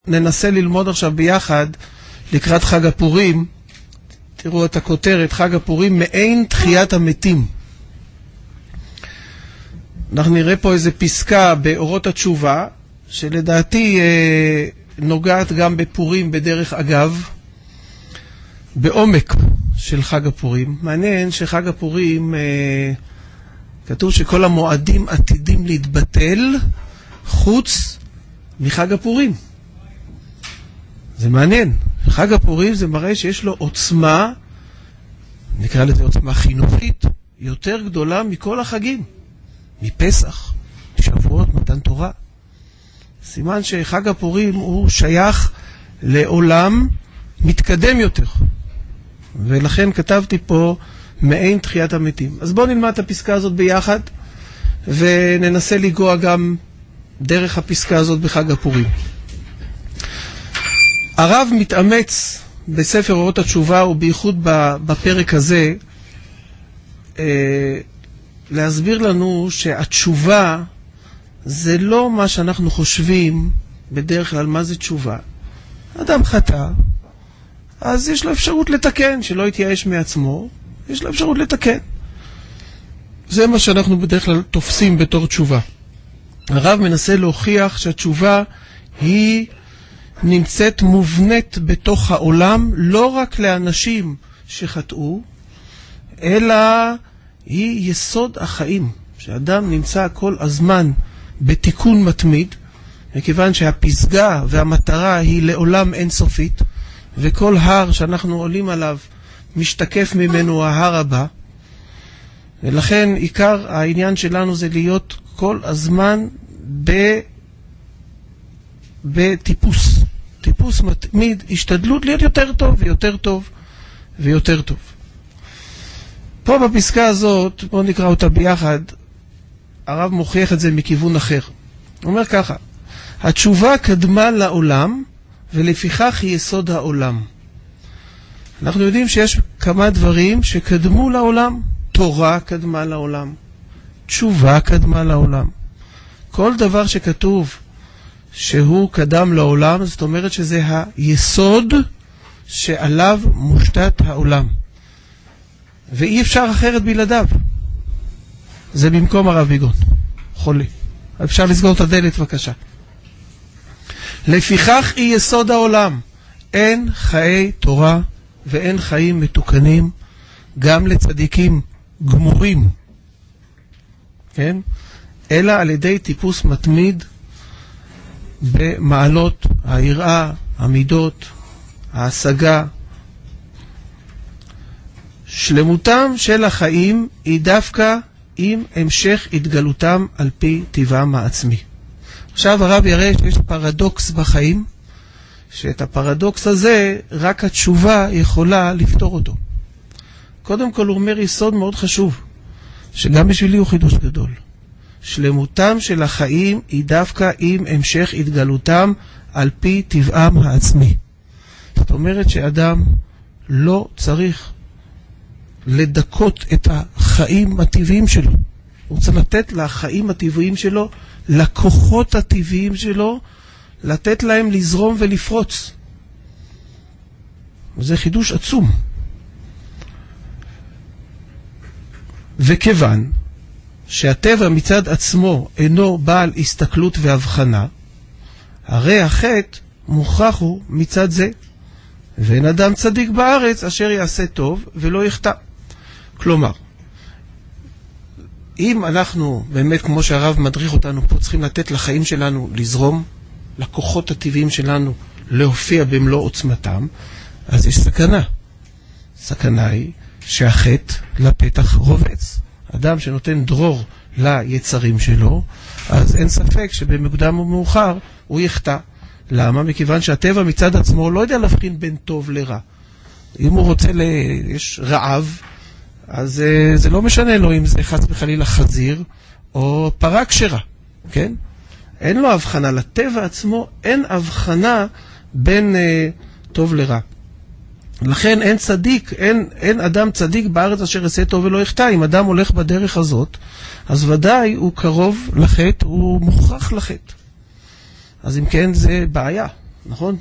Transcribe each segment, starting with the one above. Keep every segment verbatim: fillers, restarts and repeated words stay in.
ננסה ללמוד עכשיו ביחד לקראת חג הפורים. תראו את הכותרת, חג הפורים, מעין תחיית המתים. אנחנו נראה פה איזה פסקה באורות התשובה, שלדעתי אה, נוגעת גם בפורים בדרך אגב, בעומק של חג הפורים. מעניין שחג הפורים, אה, כתוב שכל המועדים עתידים להתבטל חוץ מחג הפורים. זה מעניין. חג הפורים זה מראה שיש לו עוצמה, נקרא לזה עוצמה חינוכית, יותר גדולה מכל החגים. מפסח, שבועות, מתן תורה. סימן שחג הפורים הוא שייך לעולם מתקדם יותר. ולכן כתבתי פה מעין תחיית המתים. אז בואו נלמד את הפסקה הזאת ביחד, וננסה לגוע גם דרך הפסקה הזאת בחג הפורים. הרב מתאמץ בספר אורות התשובה, ובייחוד בפרק הזה, להסביר לנו שהתשובה זה לא מה שאנחנו חושבים בדרך כלל. מה זה תשובה? אדם חטא, אז יש לו אפשרות לתקן, שלא יתייאש מעצמו, יש לו אפשרות לתקן. זה מה שאנחנו בדרך כלל תופסים בתור תשובה. הרב מנסה להוכיח שהתשובה היא נמצאת מובנית בתוך העולם, לא רק לאנשים שחטאו, אלא היא יסוד החיים, שאדם נמצא כל הזמן בתיקון מתמיד, מכיוון שהפסגה והמטרה היא לעולם אינסופית, וכל הר שאנחנו עולים עליו משתקף ממנו ההר הבא, ולכן עיקר העניין שלנו זה להיות כל הזמן ב... בטיפוס, טיפוס מתמיד, השתדלות להיות יותר טוב ויותר טוב ויותר טוב. פה בפסקה הזאת, בואו נקרא אותה ביחד, הרב מוכיח את זה מכיוון אחר. הוא אומר ככה, התשובה קדמה לעולם, ולפיכך היא יסוד העולם. אנחנו יודעים שיש כמה דברים שקדמו לעולם. תורה קדמה לעולם, תשובה קדמה לעולם. כל דבר שכתוב שהוא קדם לעולם, זאת אומרת שזה היסוד שעליו מושתת העולם. ואי אפשר אחרת בלעדיו. זה במקום הרב ביגון. חולי. אפשר לסגור את הדלת בבקשה. לפיכך היא יסוד העולם. אין חיי תורה ואין חיים מתוקנים גם לצדיקים גמורים. כן? אלא על ידי טיפוס מתמיד במעלות היראה, המידות, ההשגה. שלמותם של החיים היא דווקא עם המשך התגלותם על פי טבעם העצמי. עכשיו הרב יראה שיש פרדוקס בחיים, שאת הפרדוקס הזה רק התשובה יכולה לפתור אותו. קודם כל הוא אומר יסוד מאוד חשוב, שגם בשבילי הוא חידוש גדול. שלמותם של החיים היא דווקא עם המשך התגלותם על פי טבעם העצמי. זאת אומרת שאדם לא צריך לדקות את החיים הטבעיים שלו. הוא צריך לתת לחיים הטבעיים שלו, לכוחות הטבעיים שלו, לתת להם לזרום ולפרוץ. וזה חידוש עצום. וכיוון שהטבע מצד עצמו אינו בעל הסתכלות והבחנה, הרי החטא מוכרח הוא מצד זה. ואין אדם צדיק בארץ אשר יעשה טוב ולא יחטא. כלומר, אם אנחנו באמת, כמו שהרב מדריך אותנו פה, צריכים לתת לחיים שלנו לזרום, לכוחות הטבעיים שלנו להופיע במלוא עוצמתם, אז יש סכנה. סכנה היא שהחטא לפתח רובץ. אדם שנותן דרור ליצרים שלו, אז אין ספק שבמוקדם ומאוחר הוא יחטא. למה? מכיוון שהטבע מצד עצמו לא יודע להבחין בין טוב לרע. אם הוא רוצה, ל... יש רעב, אז uh, זה לא משנה לו אם זה חס וחלילה חזיר או פרה כשרה, כן? אין לו הבחנה, לטבע עצמו אין הבחנה בין uh, טוב לרע. לכן אין צדיק, אין, אין אדם צדיק בארץ אשר יעשה טוב ולא יחטא. אם אדם הולך בדרך הזאת, אז ודאי הוא קרוב לחטא, הוא מוכרח לחטא. אז אם כן זה בעיה, נכון?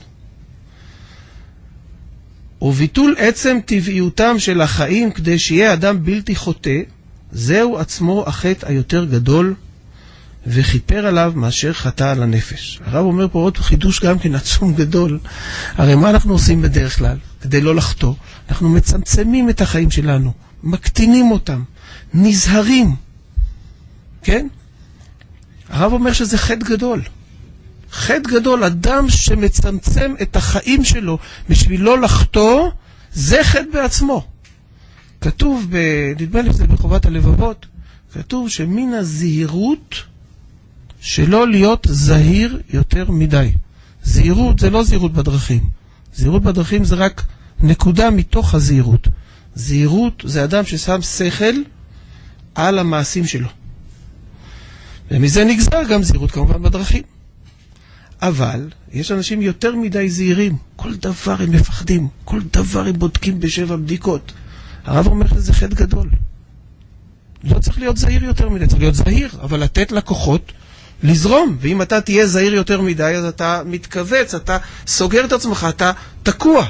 וביטול עצם טבעיותם של החיים כדי שיהיה אדם בלתי חוטא, זהו עצמו החטא היותר גדול, וכיפר עליו מאשר חטא על הנפש. הרב אומר פה עוד חידוש גם כן עצום גדול. הרי מה אנחנו עושים בדרך כלל? כדי לא לחטוא, אנחנו מצמצמים את החיים שלנו, מקטינים אותם, נזהרים. כן? הרב אומר שזה חטא גדול. חטא גדול, אדם שמצמצם את החיים שלו בשביל לא לחטוא, זה חטא בעצמו. כתוב, ב... נדמה לי שזה בחובת הלבבות, כתוב שמן הזהירות שלא להיות זהיר יותר מדי. זהירות זה לא זהירות בדרכים. זהירות בדרכים זה רק נקודה מתוך הזהירות. זהירות זה אדם ששם שכל על המעשים שלו. ומזה נגזר גם זהירות כמובן בדרכים. אבל יש אנשים יותר מדי זהירים. כל דבר הם מפחדים. כל דבר הם בודקים בשבע בדיקות. הרב אומר שזה חטא גדול. לא צריך להיות זהיר יותר מדי. צריך להיות זהיר, אבל לתת לקוחות לזרום. ואם אתה תהיה זהיר יותר מדי, אז אתה מתכווץ, אתה סוגר את עצמך, אתה תקוע.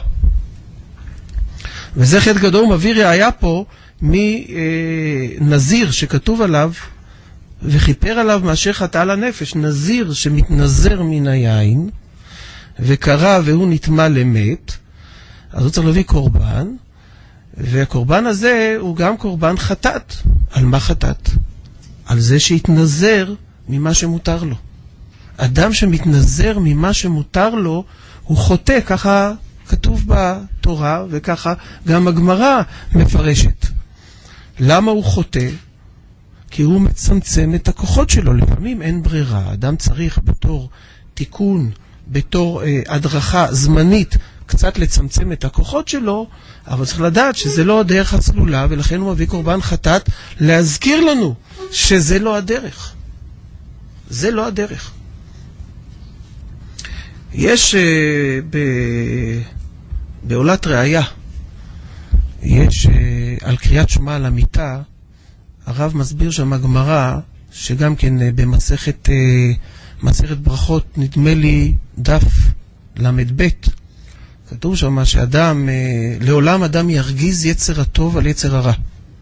וזה חטא גדול. הוא מביא ראיה פה מנזיר שכתוב עליו, וכיפר עליו מאשר חטא על הנפש. נזיר שמתנזר מן היין, וקרא והוא נטמא למת, אז הוא צריך להביא קורבן, והקורבן הזה הוא גם קורבן חטאת. על מה חטאת? על זה שהתנזר ממה שמותר לו. אדם שמתנזר ממה שמותר לו, הוא חוטא, ככה כתוב בתורה, וככה גם הגמרא מפרשת. למה הוא חוטא? כי הוא מצמצם את הכוחות שלו. לפעמים אין ברירה. אדם צריך בתור תיקון, בתור אה, הדרכה זמנית, קצת לצמצם את הכוחות שלו, אבל צריך לדעת שזה לא הדרך הצלולה, ולכן הוא מביא קורבן חטאת להזכיר לנו שזה לא הדרך. זה לא הדרך. יש אה, ב... בעולת ראיה, יש אה, על קריאת שמע על המיטה, הרב מסביר שם הגמרא, שגם כן במסכת מסכת ברכות, נדמה לי דף למד בית, כתוב שם שאדם, לעולם אדם ירגיז יצר הטוב על יצר הרע.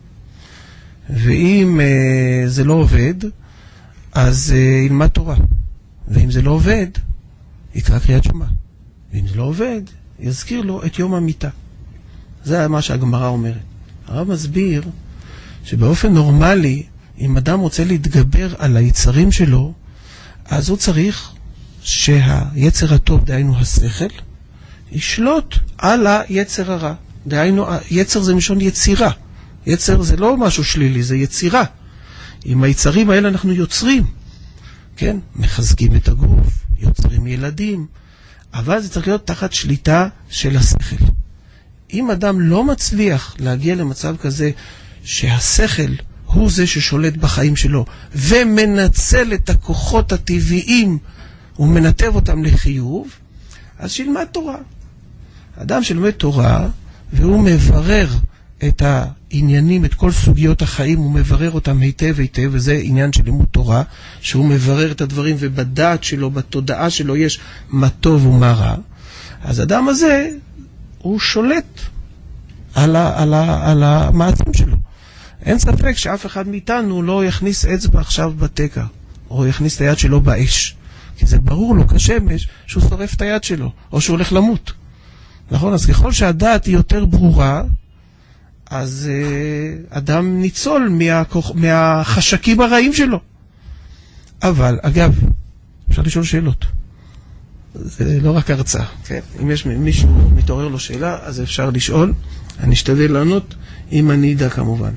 ואם זה לא עובד, אז ילמד תורה. ואם זה לא עובד, יקרא קריאת שמע. ואם זה לא עובד, יזכיר לו את יום המיטה. זה מה שהגמרא אומרת. הרב מסביר שבאופן נורמלי, אם אדם רוצה להתגבר על היצרים שלו, אז הוא צריך שהיצר הטוב, דהיינו השכל, ישלוט על היצר הרע. דהיינו, יצר זה משון יצירה. יצר זה לא משהו שלילי, זה יצירה. עם היצרים האלה אנחנו יוצרים. כן? מחזקים את הגוף, יוצרים ילדים, אבל זה צריך להיות תחת שליטה של השכל. אם אדם לא מצליח להגיע למצב כזה, שהשכל הוא זה ששולט בחיים שלו, ומנצל את הכוחות הטבעיים, ומנתב אותם לחיוב, אז שילמד תורה. אדם שלומד תורה, והוא מברר את העניינים, את כל סוגיות החיים, הוא מברר אותם היטב היטב, וזה עניין של לימוד תורה, שהוא מברר את הדברים, ובדעת שלו, בתודעה שלו, יש מה טוב ומה רע. אז אדם הזה, הוא שולט על, ה, על, ה, על המעצים שלו. אין ספק שאף אחד מאיתנו לא יכניס אצבע עכשיו בתקע, או יכניס את היד שלו באש. כי זה ברור לו כשמש שהוא שורף את היד שלו, או שהוא הולך למות. נכון? אז ככל שהדעת היא יותר ברורה, אז אה, אדם ניצול מהכוח, מהחשקים הרעים שלו. אבל, אגב, אפשר לשאול שאלות. זה לא רק הרצאה, כן? אם יש מישהו מתעורר לו שאלה, אז אפשר לשאול. אני אשתדל לענות, אם אני אדע כמובן.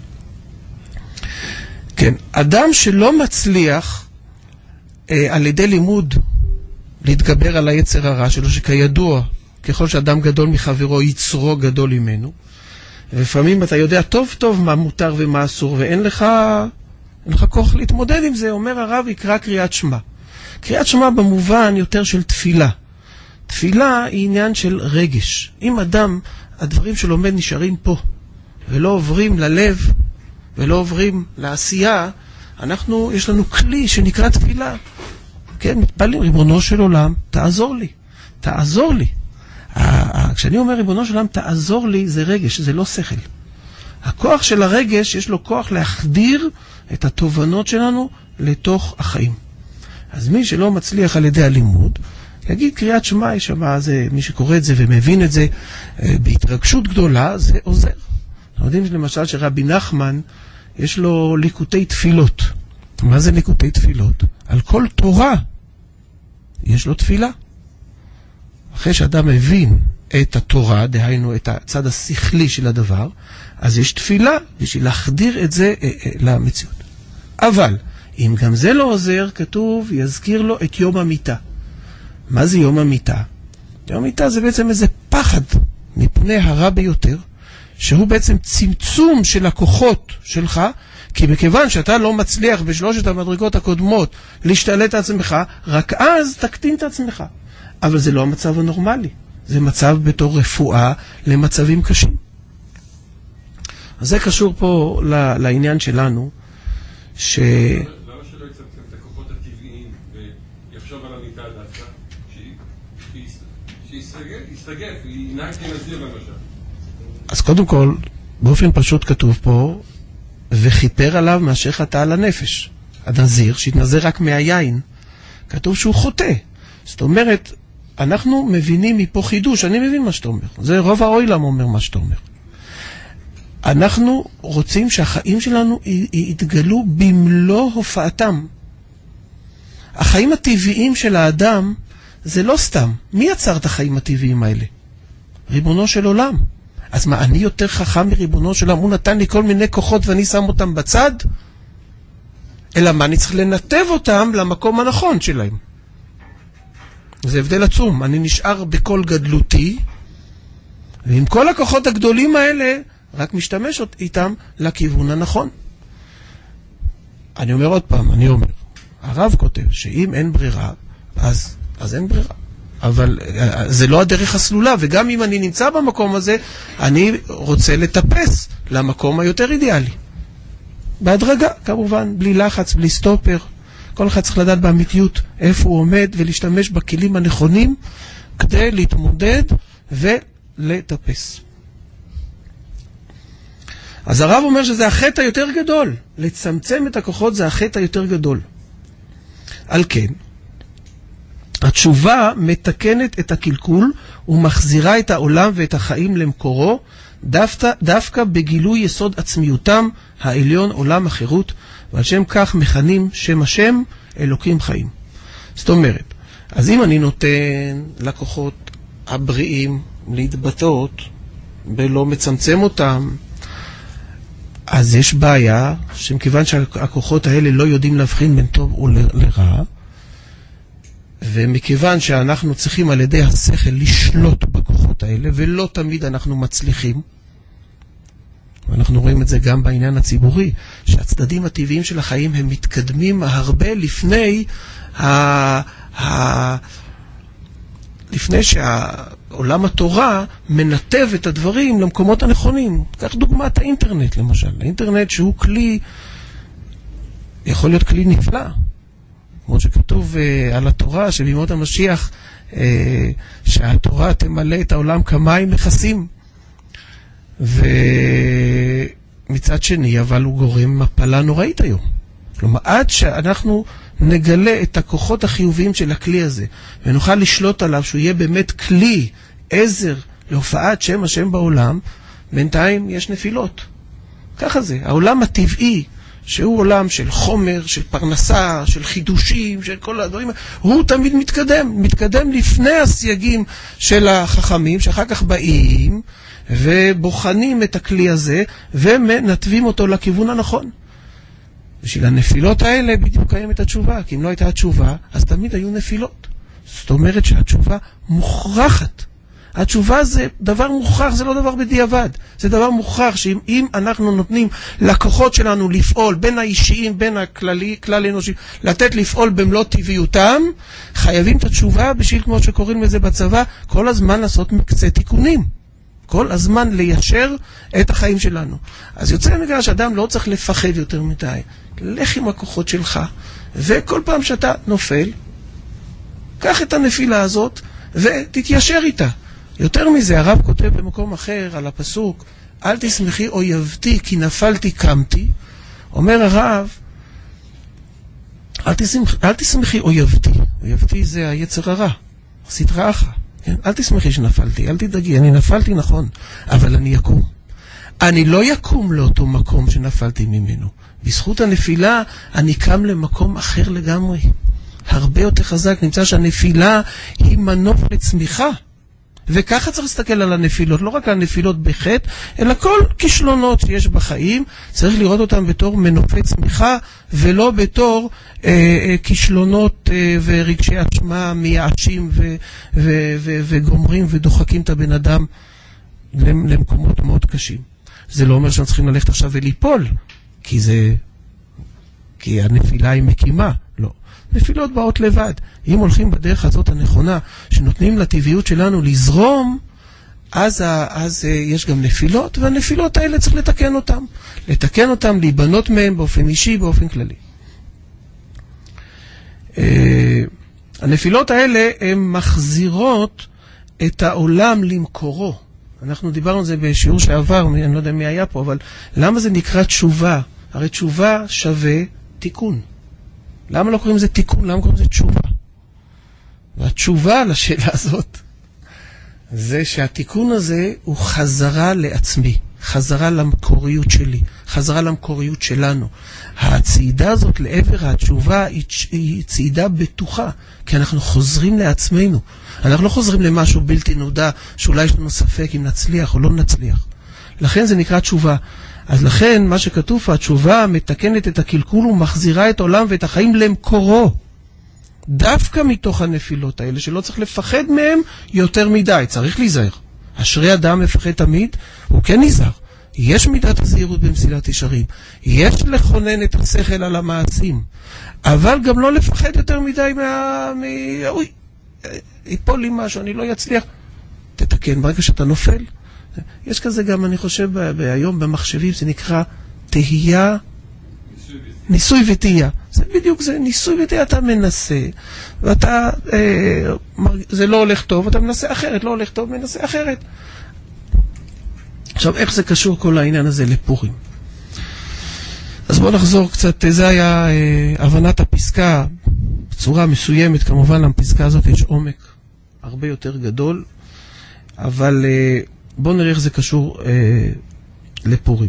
כן, אדם שלא מצליח אה, על ידי לימוד להתגבר על היצר הרע שלו, שכידוע, ככל שאדם גדול מחברו, יצרו גדול ממנו, ולפעמים אתה יודע טוב טוב מה מותר ומה אסור, ואין לך, אין לך כוח להתמודד עם זה. אומר הרב, יקרא קריאת שמע. קריאת שמע במובן יותר של תפילה. תפילה היא עניין של רגש. אם אדם, הדברים שלומד נשארים פה, ולא עוברים ללב, ולא עוברים לעשייה, אנחנו, יש לנו כלי שנקרא תפילה. כן, מתפללים, ריבונו של עולם, תעזור לי. תעזור לי. כשאני אומר ריבונו של עולם, תעזור לי, זה רגש, זה לא שכל. הכוח של הרגש, יש לו כוח להחדיר את התובנות שלנו לתוך החיים. אז מי שלא מצליח על ידי הלימוד, יגיד קריאת שמע, שמע, זה, מי שקורא את זה ומבין את זה בהתרגשות גדולה, זה עוזר. אנחנו יודעים למשל שרבי נחמן, יש לו ליקוטי תפילות. מה זה ליקוטי תפילות? על כל תורה יש לו תפילה. אחרי שאדם מבין את התורה, דהיינו את הצד השכלי של הדבר, אז יש תפילה בשביל להחדיר את זה אה, אה, למציאות. אבל אם גם זה לא עוזר, כתוב יזכיר לו את יום המיטה. מה זה יום המיטה? יום המיטה זה בעצם איזה פחד מפני הרע ביותר, שהוא בעצם צמצום של הכוחות שלך, כי מכיוון שאתה לא מצליח בשלושת המדרגות הקודמות להשתלט על עצמך, רק אז תקטין את עצמך. אבל זה לא המצב הנורמלי. זה מצב בתור רפואה למצבים קשים. אז זה קשור פה לעניין שלנו, ש... למה שלא יצמצם את הכוחות הטבעיים ויחשוב על המיטה דווקא? שיסתגף, ינהג כנזיר למשל. אז קודם כל, באופן פשוט כתוב פה, וכיפר עליו מאשר חטא על הנפש. הנזיר, שהתנזר רק מהיין, כתוב שהוא חוטא. זאת אומרת, אנחנו מבינים מפה חידוש, אני מבין מה שאתה אומר. זה רוב העולם אומר מה שאתה אומר. אנחנו רוצים שהחיים שלנו יתגלו במלוא הופעתם. החיים הטבעיים של האדם זה לא סתם. מי יצר את החיים הטבעיים האלה? ריבונו של עולם. אז מה, אני יותר חכם מריבונו של עולם? הוא נתן לי כל מיני כוחות ואני שם אותם בצד? אלא מה, אני צריך לנתב אותם למקום הנכון שלהם. זה הבדל עצום. אני נשאר בכל גדלותי, ועם כל הכוחות הגדולים האלה, רק משתמש איתם לכיוון הנכון. אני אומר עוד פעם, אני אומר, הרב כותב שאם אין ברירה, אז, אז אין ברירה. אבל זה לא הדרך הסלולה, וגם אם אני נמצא במקום הזה, אני רוצה לטפס למקום היותר אידיאלי. בהדרגה, כמובן, בלי לחץ, בלי סטופר. כל אחד צריך לדעת באמיתיות איפה הוא עומד ולהשתמש בכלים הנכונים כדי להתמודד ולטפס. אז הרב אומר שזה החטא היותר גדול. לצמצם את הכוחות זה החטא היותר גדול. על כן, התשובה מתקנת את הקלקול ומחזירה את העולם ואת החיים למקורו, דווקא, דווקא בגילוי יסוד עצמיותם העליון עולם החירות, ועל שם כך מכנים שם השם אלוקים חיים. זאת אומרת, אז אם אני נותן לכוחות הבריאים להתבטאות ולא מצמצם אותם, אז יש בעיה שמכיוון שהכוחות האלה לא יודעים להבחין בין טוב ולרע, ומכיוון שאנחנו צריכים על ידי השכל לשלוט בכוחות האלה, ולא תמיד אנחנו מצליחים, ואנחנו רואים את זה גם בעניין הציבורי, שהצדדים הטבעיים של החיים הם מתקדמים הרבה לפני ה... ה... לפני שהעולם התורה מנתב את הדברים למקומות הנכונים. כך דוגמת האינטרנט למשל. האינטרנט שהוא כלי, יכול להיות כלי נפלא. כמו שכתוב uh, על התורה שבימות המשיח, uh, שהתורה תמלא את העולם כמים מכסים. ומצד שני, אבל הוא גורם מפלה נוראית היום. כלומר, עד שאנחנו נגלה את הכוחות החיוביים של הכלי הזה, ונוכל לשלוט עליו, שהוא יהיה באמת כלי, עזר, להופעת שם השם בעולם, בינתיים יש נפילות. ככה זה. העולם הטבעי, שהוא עולם של חומר, של פרנסה, של חידושים, של כל הדברים, הוא תמיד מתקדם. מתקדם לפני הסייגים של החכמים, שאחר כך באים ובוחנים את הכלי הזה, ומנתבים אותו לכיוון הנכון. בשביל הנפילות האלה בדיוק קיימת התשובה, כי אם לא הייתה התשובה, אז תמיד היו נפילות. זאת אומרת שהתשובה מוכרחת. התשובה זה דבר מוכרח, זה לא דבר בדיעבד. זה דבר מוכרח שאם אנחנו נותנים לקוחות שלנו לפעול, בין האישיים, בין הכללי, כלל אנושי, לתת לפעול במלוא טבעיותם, חייבים את התשובה בשביל, כמו שקוראים לזה בצבא, כל הזמן לעשות מקצה תיקונים. כל הזמן ליישר את החיים שלנו. אז יוצא מגלל שאדם לא צריך לפחד יותר מדי. לך עם הכוחות שלך, וכל פעם שאתה נופל, קח את הנפילה הזאת, ותתיישר איתה. יותר מזה, הרב כותב במקום אחר על הפסוק, אל תשמחי אויבתי כי נפלתי קמתי. אומר הרב, אל תשמחי, אל תשמחי אויבתי. אויבתי זה היצר הרע, סטרא אחרא. כן? אל תשמחי שנפלתי, אל תדאגי, אני נפלתי נכון, אבל אני יקום. אני לא יקום לאותו מקום שנפלתי ממנו. בזכות הנפילה אני קם למקום אחר לגמרי. הרבה יותר חזק. נמצא שהנפילה היא מנוף לצמיחה. וככה צריך להסתכל על הנפילות, לא רק על הנפילות בחטא, אלא כל כישלונות שיש בחיים, צריך לראות אותם בתור מנופי צמיחה, ולא בתור אה, אה, כישלונות אה, ורגשי אשמה מייאשים ו, ו, ו, וגומרים ודוחקים את הבן אדם למקומות מאוד קשים. זה לא אומר שאנחנו צריכים ללכת עכשיו וליפול, כי זה, כי הנפילה היא מקימה, לא. נפילות באות לבד. אם הולכים בדרך הזאת הנכונה, שנותנים לטבעיות שלנו לזרום, אז, אז יש גם נפילות, והנפילות האלה צריך לתקן אותם. לתקן אותם, להיבנות מהם באופן אישי, באופן כללי. הנפילות האלה הן מחזירות את העולם למקורו. אנחנו דיברנו על זה בשיעור שעבר, אני לא יודע מי היה פה, אבל למה זה נקרא תשובה? הרי תשובה שווה תיקון. למה לא קוראים לזה תיקון? למה קוראים לזה תשובה? והתשובה לשאלה הזאת, זה שהתיקון הזה הוא חזרה לעצמי, חזרה למקוריות שלי, חזרה למקוריות שלנו. הצעידה הזאת לעבר התשובה היא, היא צעידה בטוחה, כי אנחנו חוזרים לעצמנו. אנחנו לא חוזרים למשהו בלתי נודע, שאולי יש לנו ספק אם נצליח או לא נצליח. לכן זה נקרא תשובה. אז לכן מה שכתוב, התשובה מתקנת את הקלקול ומחזירה את העולם ואת החיים למקורו. דווקא מתוך הנפילות האלה, שלא צריך לפחד מהם יותר מדי, צריך להיזהר. אשרי אדם מפחד תמיד, הוא כן נזהר. יש מידת הזהירות במסילת ישרים, יש לכונן את השכל על המעשים, אבל גם לא לפחד יותר מדי מה... מ... אוי, יפול לי משהו, אני לא יצליח. תתקן, ברגע שאתה נופל. יש כזה גם, אני חושב, היום במחשבים, זה נקרא תהייה, ניסוי ותהייה. זה בדיוק זה, ניסוי ותהייה, אתה מנסה, ואתה, אה, זה לא הולך טוב, אתה מנסה אחרת, לא הולך טוב, מנסה אחרת. עכשיו, איך זה קשור כל העניין הזה לפורים? אז בואו נחזור קצת, זה היה אה, הבנת הפסקה, בצורה מסוימת, כמובן, לפסקה הזאת יש עומק הרבה יותר גדול, אבל אה, בואו נראה איך זה קשור אה, לפורים.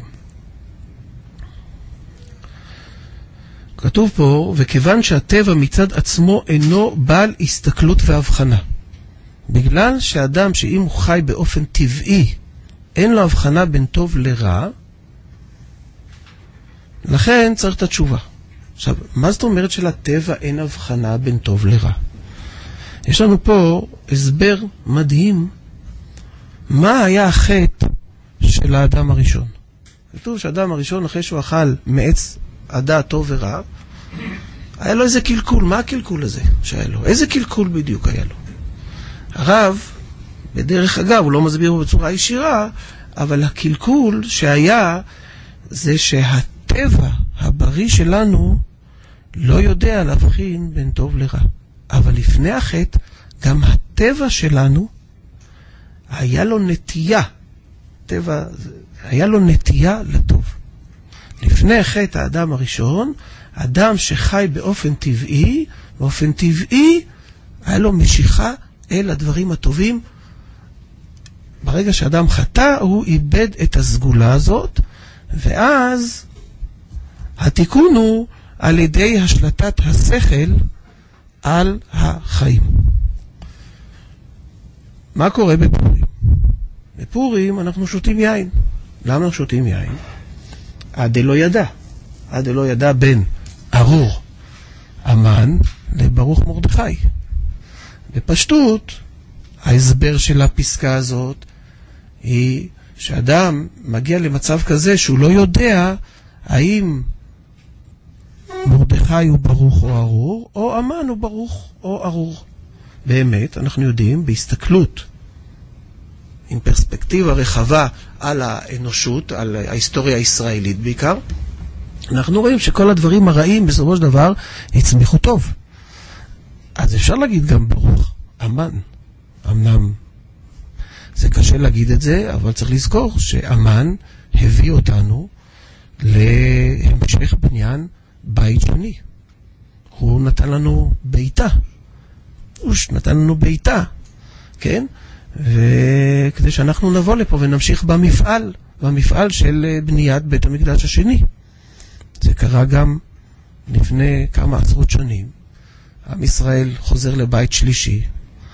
כתוב פה, וכיוון שהטבע מצד עצמו אינו בעל הסתכלות והבחנה. בגלל שאדם שאם הוא חי באופן טבעי, אין לו הבחנה בין טוב לרע, לכן צריך את התשובה. עכשיו, מה זאת אומרת שלטבע אין הבחנה בין טוב לרע? יש לנו פה הסבר מדהים, מה היה החטא של האדם הראשון. כתוב שהאדם הראשון, אחרי שהוא אכל מעץ הדעת טוב ורע, היה לו איזה קלקול. מה הקלקול הזה שהיה לו? איזה קלקול בדיוק היה לו? הרב, בדרך אגב, הוא לא מסביר בצורה ישירה, אבל הקלקול שהיה זה שהטבע הבריא שלנו לא יודע להבחין בין טוב לרע. אבל לפני החטא, גם הטבע שלנו היה לו נטייה. טבע, היה לו נטייה לטוב. לפני חטא האדם הראשון, אדם שחי באופן טבעי, באופן טבעי, היה לו משיכה אל הדברים הטובים. ברגע שאדם חטא, הוא איבד את הסגולה הזאת, ואז התיקון הוא על ידי השלטת השכל על החיים. מה קורה בפורים? בפורים אנחנו שותים יין. למה אנחנו שותים יין? עד לא ידע. עד לא ידע בין ארור המן לברוך מרדכי. בפשטות, ההסבר של הפסקה הזאת היא שאדם מגיע למצב כזה שהוא לא יודע האם מרדכי הוא ברוך או ארור, או המן הוא ברוך או ארור. באמת, אנחנו יודעים, בהסתכלות עם פרספקטיבה רחבה על האנושות, על ההיסטוריה הישראלית בעיקר, אנחנו רואים שכל הדברים הרעים בסופו של דבר הצמיחו טוב. אז אפשר להגיד גם ברוך המן. אמנם זה קשה להגיד את זה, אבל צריך לזכור שאמן הביא אותנו להמשך בניין בית שני. הוא נתן לנו ביתה. הוא נתן לנו ביתה, כן? וכדי שאנחנו נבוא לפה ונמשיך במפעל, במפעל של בניית בית המקדש השני. זה קרה גם לפני כמה עשרות שנים. עם ישראל חוזר לבית שלישי,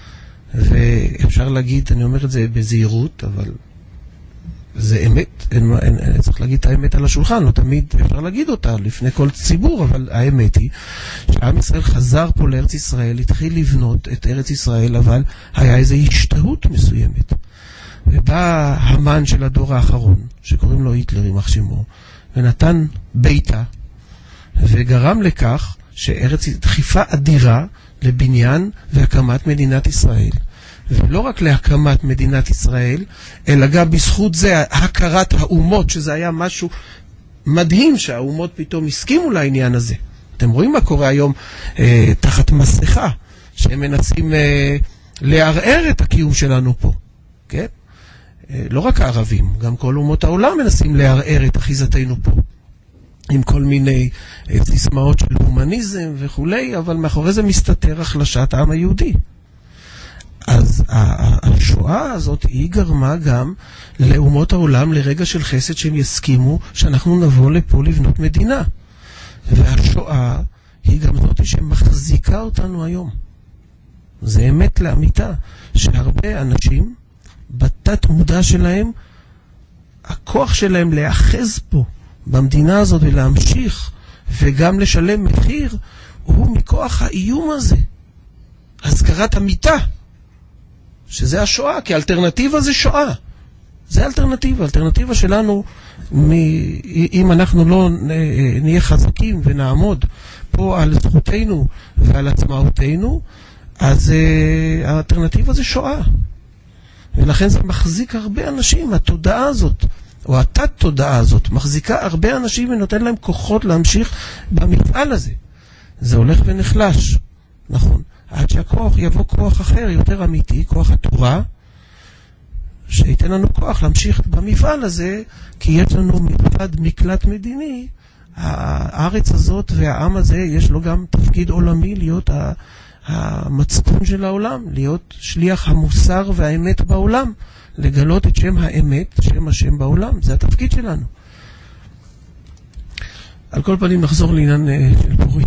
ואפשר להגיד, אני אומר את זה בזהירות, אבל זה אמת, אין, אין, אין, צריך להגיד את האמת על השולחן, לא תמיד אפשר להגיד אותה לפני כל ציבור, אבל האמת היא שעם ישראל חזר פה לארץ ישראל, התחיל לבנות את ארץ ישראל, אבל היה איזו השתהות מסוימת. ובא המן של הדור האחרון, שקוראים לו היטלר יימח שמו, ונתן ביתה, וגרם לכך שארץ דחיפה אדירה לבניין והקמת מדינת ישראל. ולא רק להקמת מדינת ישראל, אלא גם בזכות זה הכרת האומות, שזה היה משהו מדהים שהאומות פתאום הסכימו לעניין הזה. אתם רואים מה קורה היום אה, תחת מסכה, שהם מנסים אה, לערער את הקיום שלנו פה. כן? אה, לא רק הערבים, גם כל אומות העולם מנסים לערער את אחיזתנו פה. עם כל מיני אה, סיסמאות של הומניזם וכולי, אבל מאחורי זה מסתתר החלשת העם היהודי. אז השואה הזאת היא גרמה גם לאומות העולם לרגע של חסד שהם יסכימו שאנחנו נבוא לפה לבנות מדינה. והשואה היא גם זאת שמחזיקה אותנו היום. זה אמת לאמיתה שהרבה אנשים בתת מודע שלהם, הכוח שלהם להאחז פה במדינה הזאת ולהמשיך וגם לשלם מחיר הוא מכוח האיום הזה. הזכרת המיטה. שזה השואה, כי האלטרנטיבה זה שואה. זה האלטרנטיבה. האלטרנטיבה שלנו, אם אנחנו לא נהיה חזקים ונעמוד פה על זכותנו ועל עצמאותנו, אז האלטרנטיבה זה שואה. ולכן זה מחזיק הרבה אנשים, התודעה הזאת, או התת תודעה הזאת, מחזיקה הרבה אנשים ונותן להם כוחות להמשיך במפעל הזה. זה הולך ונחלש. נכון. עד שהכוח יבוא כוח אחר, יותר אמיתי, כוח התורה, שייתן לנו כוח להמשיך במפעל הזה, כי יש לנו מלבד מקלט מדיני, הארץ הזאת והעם הזה יש לו גם תפקיד עולמי להיות המצפון של העולם, להיות שליח המוסר והאמת בעולם, לגלות את שם האמת, שם השם בעולם, זה התפקיד שלנו. על כל פנים נחזור לעניין של פורים.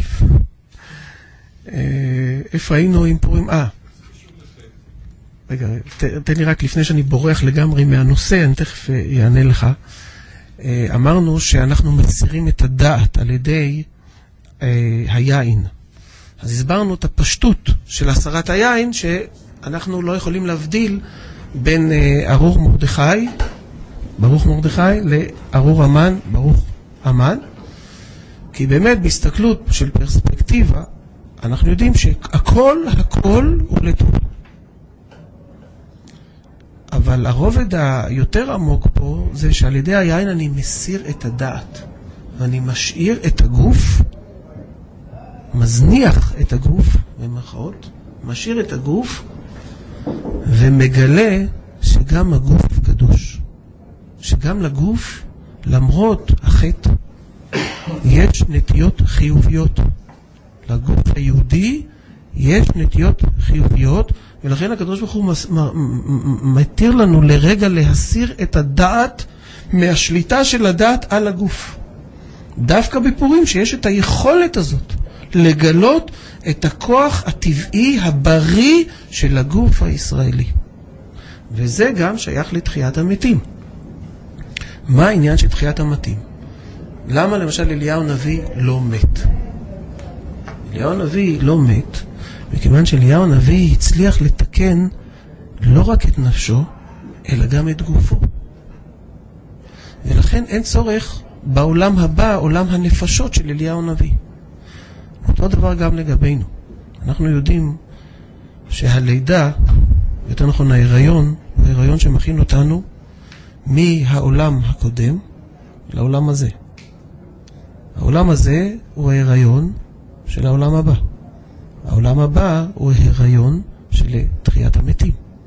איפה היינו עם פורים? אה, רגע, תן לי רק לפני שאני בורח לגמרי מהנושא, אני תכף יענה לך. אמרנו שאנחנו מסירים את הדעת על ידי היין. אז הסברנו את הפשטות של הסרת היין, שאנחנו לא יכולים להבדיל בין ארור מרדכי, ברוך מרדכי, לארור המן, ברוך המן. כי באמת בהסתכלות של פרספקטיבה, אנחנו יודעים שהכל, הכל הוא לטוב. אבל הרובד היותר עמוק פה זה שעל ידי היין אני מסיר את הדעת. ואני משאיר את הגוף, מזניח את הגוף, במרכאות, משאיר את הגוף, ומגלה שגם הגוף קדוש. שגם לגוף, למרות החטא, יש נטיות חיוביות. לגוף היהודי יש נטיות חיוביות, ולכן הקדוש ברוך הוא מתיר לנו לרגע להסיר את הדעת מהשליטה של הדעת על הגוף. דווקא בפורים שיש את היכולת הזאת לגלות את הכוח הטבעי הבריא של הגוף הישראלי. וזה גם שייך לתחיית המתים. מה העניין של תחיית המתים? למה למשל אליהו נביא לא מת? אליהו נביא לא מת, מכיוון שאליהו נביא הצליח לתקן לא רק את נפשו, אלא גם את גופו. ולכן אין צורך בעולם הבא, עולם הנפשות של אליהו נביא. אותו דבר גם לגבינו. אנחנו יודעים שהלידה, יותר נכון ההיריון, הוא ההיריון שמכין אותנו מהעולם הקודם לעולם הזה. העולם הזה הוא ההיריון של העולם הבא. העולם הבא הוא ההיריון של תחיית המתים.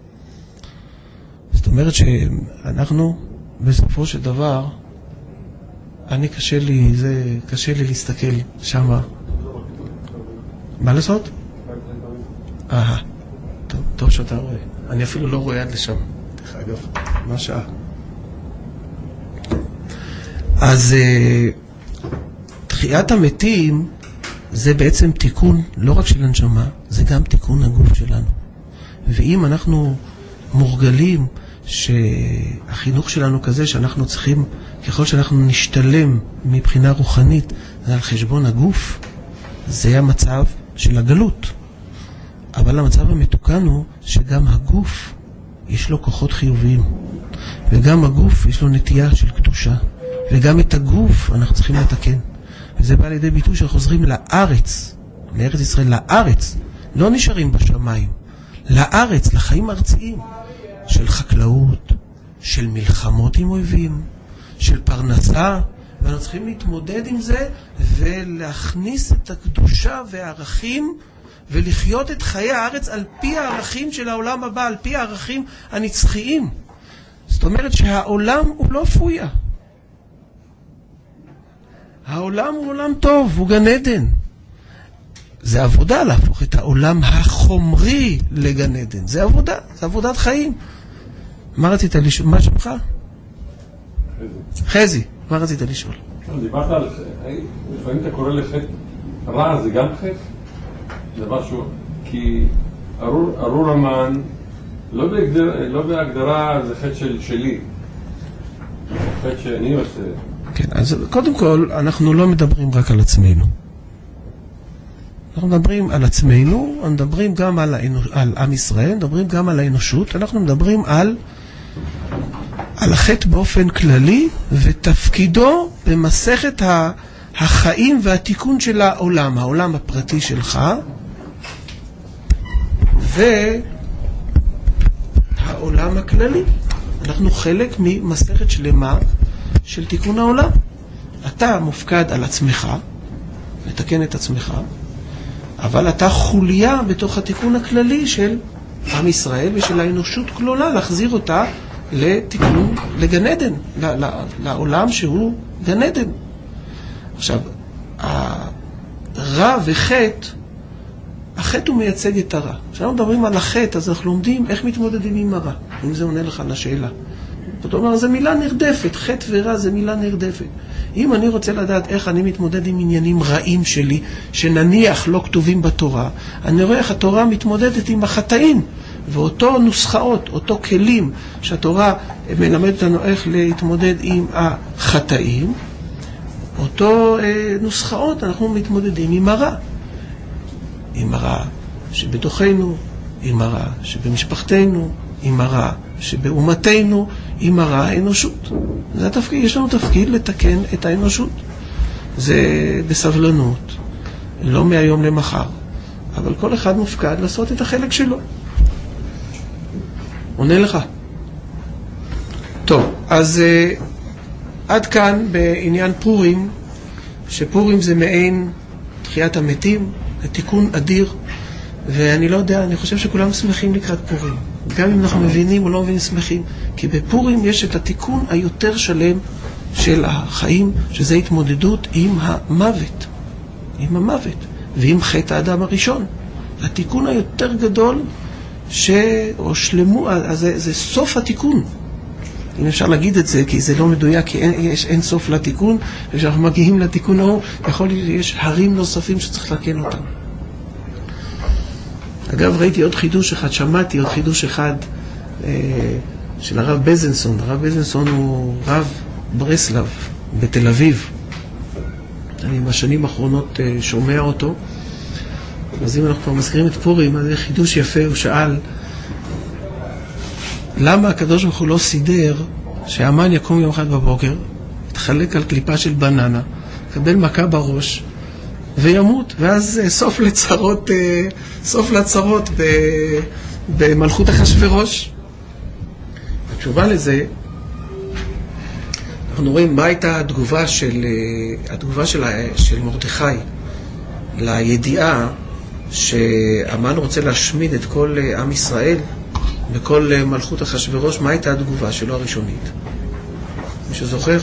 אומרת שאנחנו, בסופו של דבר, אני קשה לי, זה קשה לי להסתכל שמה. מה לעשות? אהה, טוב, טוב שאתה רואה. אני אפילו לא רואה עד לשם. דרך אגב, מה שעה? אז תחיית המתים זה בעצם תיקון לא רק של הנשמה, זה גם תיקון הגוף שלנו. ואם אנחנו מורגלים שהחינוך שלנו כזה שאנחנו צריכים, ככל שאנחנו נשתלם מבחינה רוחנית, זה על חשבון הגוף, זה המצב של הגלות. אבל המצב המתוקן הוא שגם הגוף יש לו כוחות חיוביים, וגם הגוף יש לו נטייה של קדושה, וגם את הגוף אנחנו צריכים לתקן. וזה בא לידי ביטוי שחוזרים לארץ, לארץ ישראל, לארץ, לא נשארים בשמיים, לארץ, לחיים ארציים, של חקלאות, של מלחמות עם אויבים, של פרנסה, ואנחנו צריכים להתמודד עם זה ולהכניס את הקדושה והערכים ולחיות את חיי הארץ על פי הערכים של העולם הבא, על פי הערכים הנצחיים. זאת אומרת שהעולם הוא לא פויה. העולם הוא עולם טוב, הוא גן עדן. זה עבודה להפוך את העולם החומרי לגן עדן. זה עבודה, זה עבודת חיים. מה רצית לשאול? מה שמך? חזי. חזי, מה רצית לשאול? דיברת על... לפעמים אתה קורא לחטא רע, זה גם חטא? דבר שהוא... כי ארור המן, לא בהגדרה, לא בהגדרה זה חטא של, שלי. חטא שאני עושה. כן, אז קודם כל, אנחנו לא מדברים רק על עצמנו. אנחנו מדברים על עצמנו, מדברים גם על, האנוש... על עם ישראל, מדברים גם על האנושות, אנחנו מדברים על, על החטא באופן כללי, ותפקידו במסכת החיים והתיקון של העולם, העולם הפרטי שלך, והעולם הכללי. אנחנו חלק ממסכת שלמה של תיקון העולם. אתה מופקד על עצמך, לתקן את עצמך, אבל אתה חוליה בתוך התיקון הכללי של עם ישראל ושל האנושות כלולה, להחזיר אותה לתיקון, לגן עדן, לעולם שהוא גן עדן. עכשיו, הרע וחטא, החטא הוא מייצג את הרע. כשאנחנו מדברים על החטא, אז אנחנו לומדים איך מתמודדים עם הרע, אם זה עונה לך לשאלה. זאת אומרת, זו מילה נרדפת, חטא ורע זה מילה נרדפת. אם אני רוצה לדעת איך אני מתמודד עם עניינים רעים שלי, שנניח לא כתובים בתורה, אני רואה איך התורה מתמודדת עם החטאים, ואותו נוסחאות, אותו כלים שהתורה מלמדת לנו איך להתמודד עם החטאים, אותו אה, נוסחאות אנחנו מתמודדים עם הרע. עם הרע שבתוכנו, עם הרע שבמשפחתנו, עם הרע שבאומתנו, עם הרע האנושות. זה התפקיד, יש לנו תפקיד לתקן את האנושות. זה בסבלנות, לא מהיום למחר, אבל כל אחד מופקד לעשות את החלק שלו. עונה לך. טוב, אז uh, עד כאן בעניין פורים, שפורים זה מעין תחיית המתים, תיקון אדיר, ואני לא יודע, אני חושב שכולם שמחים לקראת פורים. גם אם אנחנו מבינים או לא מבינים שמחים, כי בפורים יש את התיקון היותר שלם של החיים, שזה התמודדות עם המוות, עם המוות, ועם חטא האדם הראשון. התיקון היותר גדול, ש... או שלמו, אז זה, זה סוף התיקון. אם אפשר להגיד את זה, כי זה לא מדויק, כי אין, יש, אין סוף לתיקון, וכשאנחנו מגיעים לתיקון ההוא, יכול להיות שיש הרים נוספים שצריך להקן אותם. אגב, ראיתי עוד חידוש אחד, שמעתי עוד חידוש אחד אה, של הרב בזנסון. הרב בזנסון הוא רב ברסלב בתל אביב. אני בשנים האחרונות אה, שומע אותו. אז אם אנחנו כבר מזכירים את פורים, אז זה חידוש יפה, הוא שאל, למה הקדוש ברוך הוא לא סידר שהמן יקום יום אחד בבוקר, יתחלק על קליפה של בננה, יקבל מכה בראש, וימות, ואז סוף לצרות, סוף לצרות במלכות אחשוורוש. התשובה לזה, אנחנו רואים מה הייתה התגובה של, התגובה של, של מרדכי לידיעה שהמן רוצה להשמיד את כל עם ישראל בכל מלכות אחשוורוש, מה הייתה התגובה שלו הראשונית? מישהו זוכר?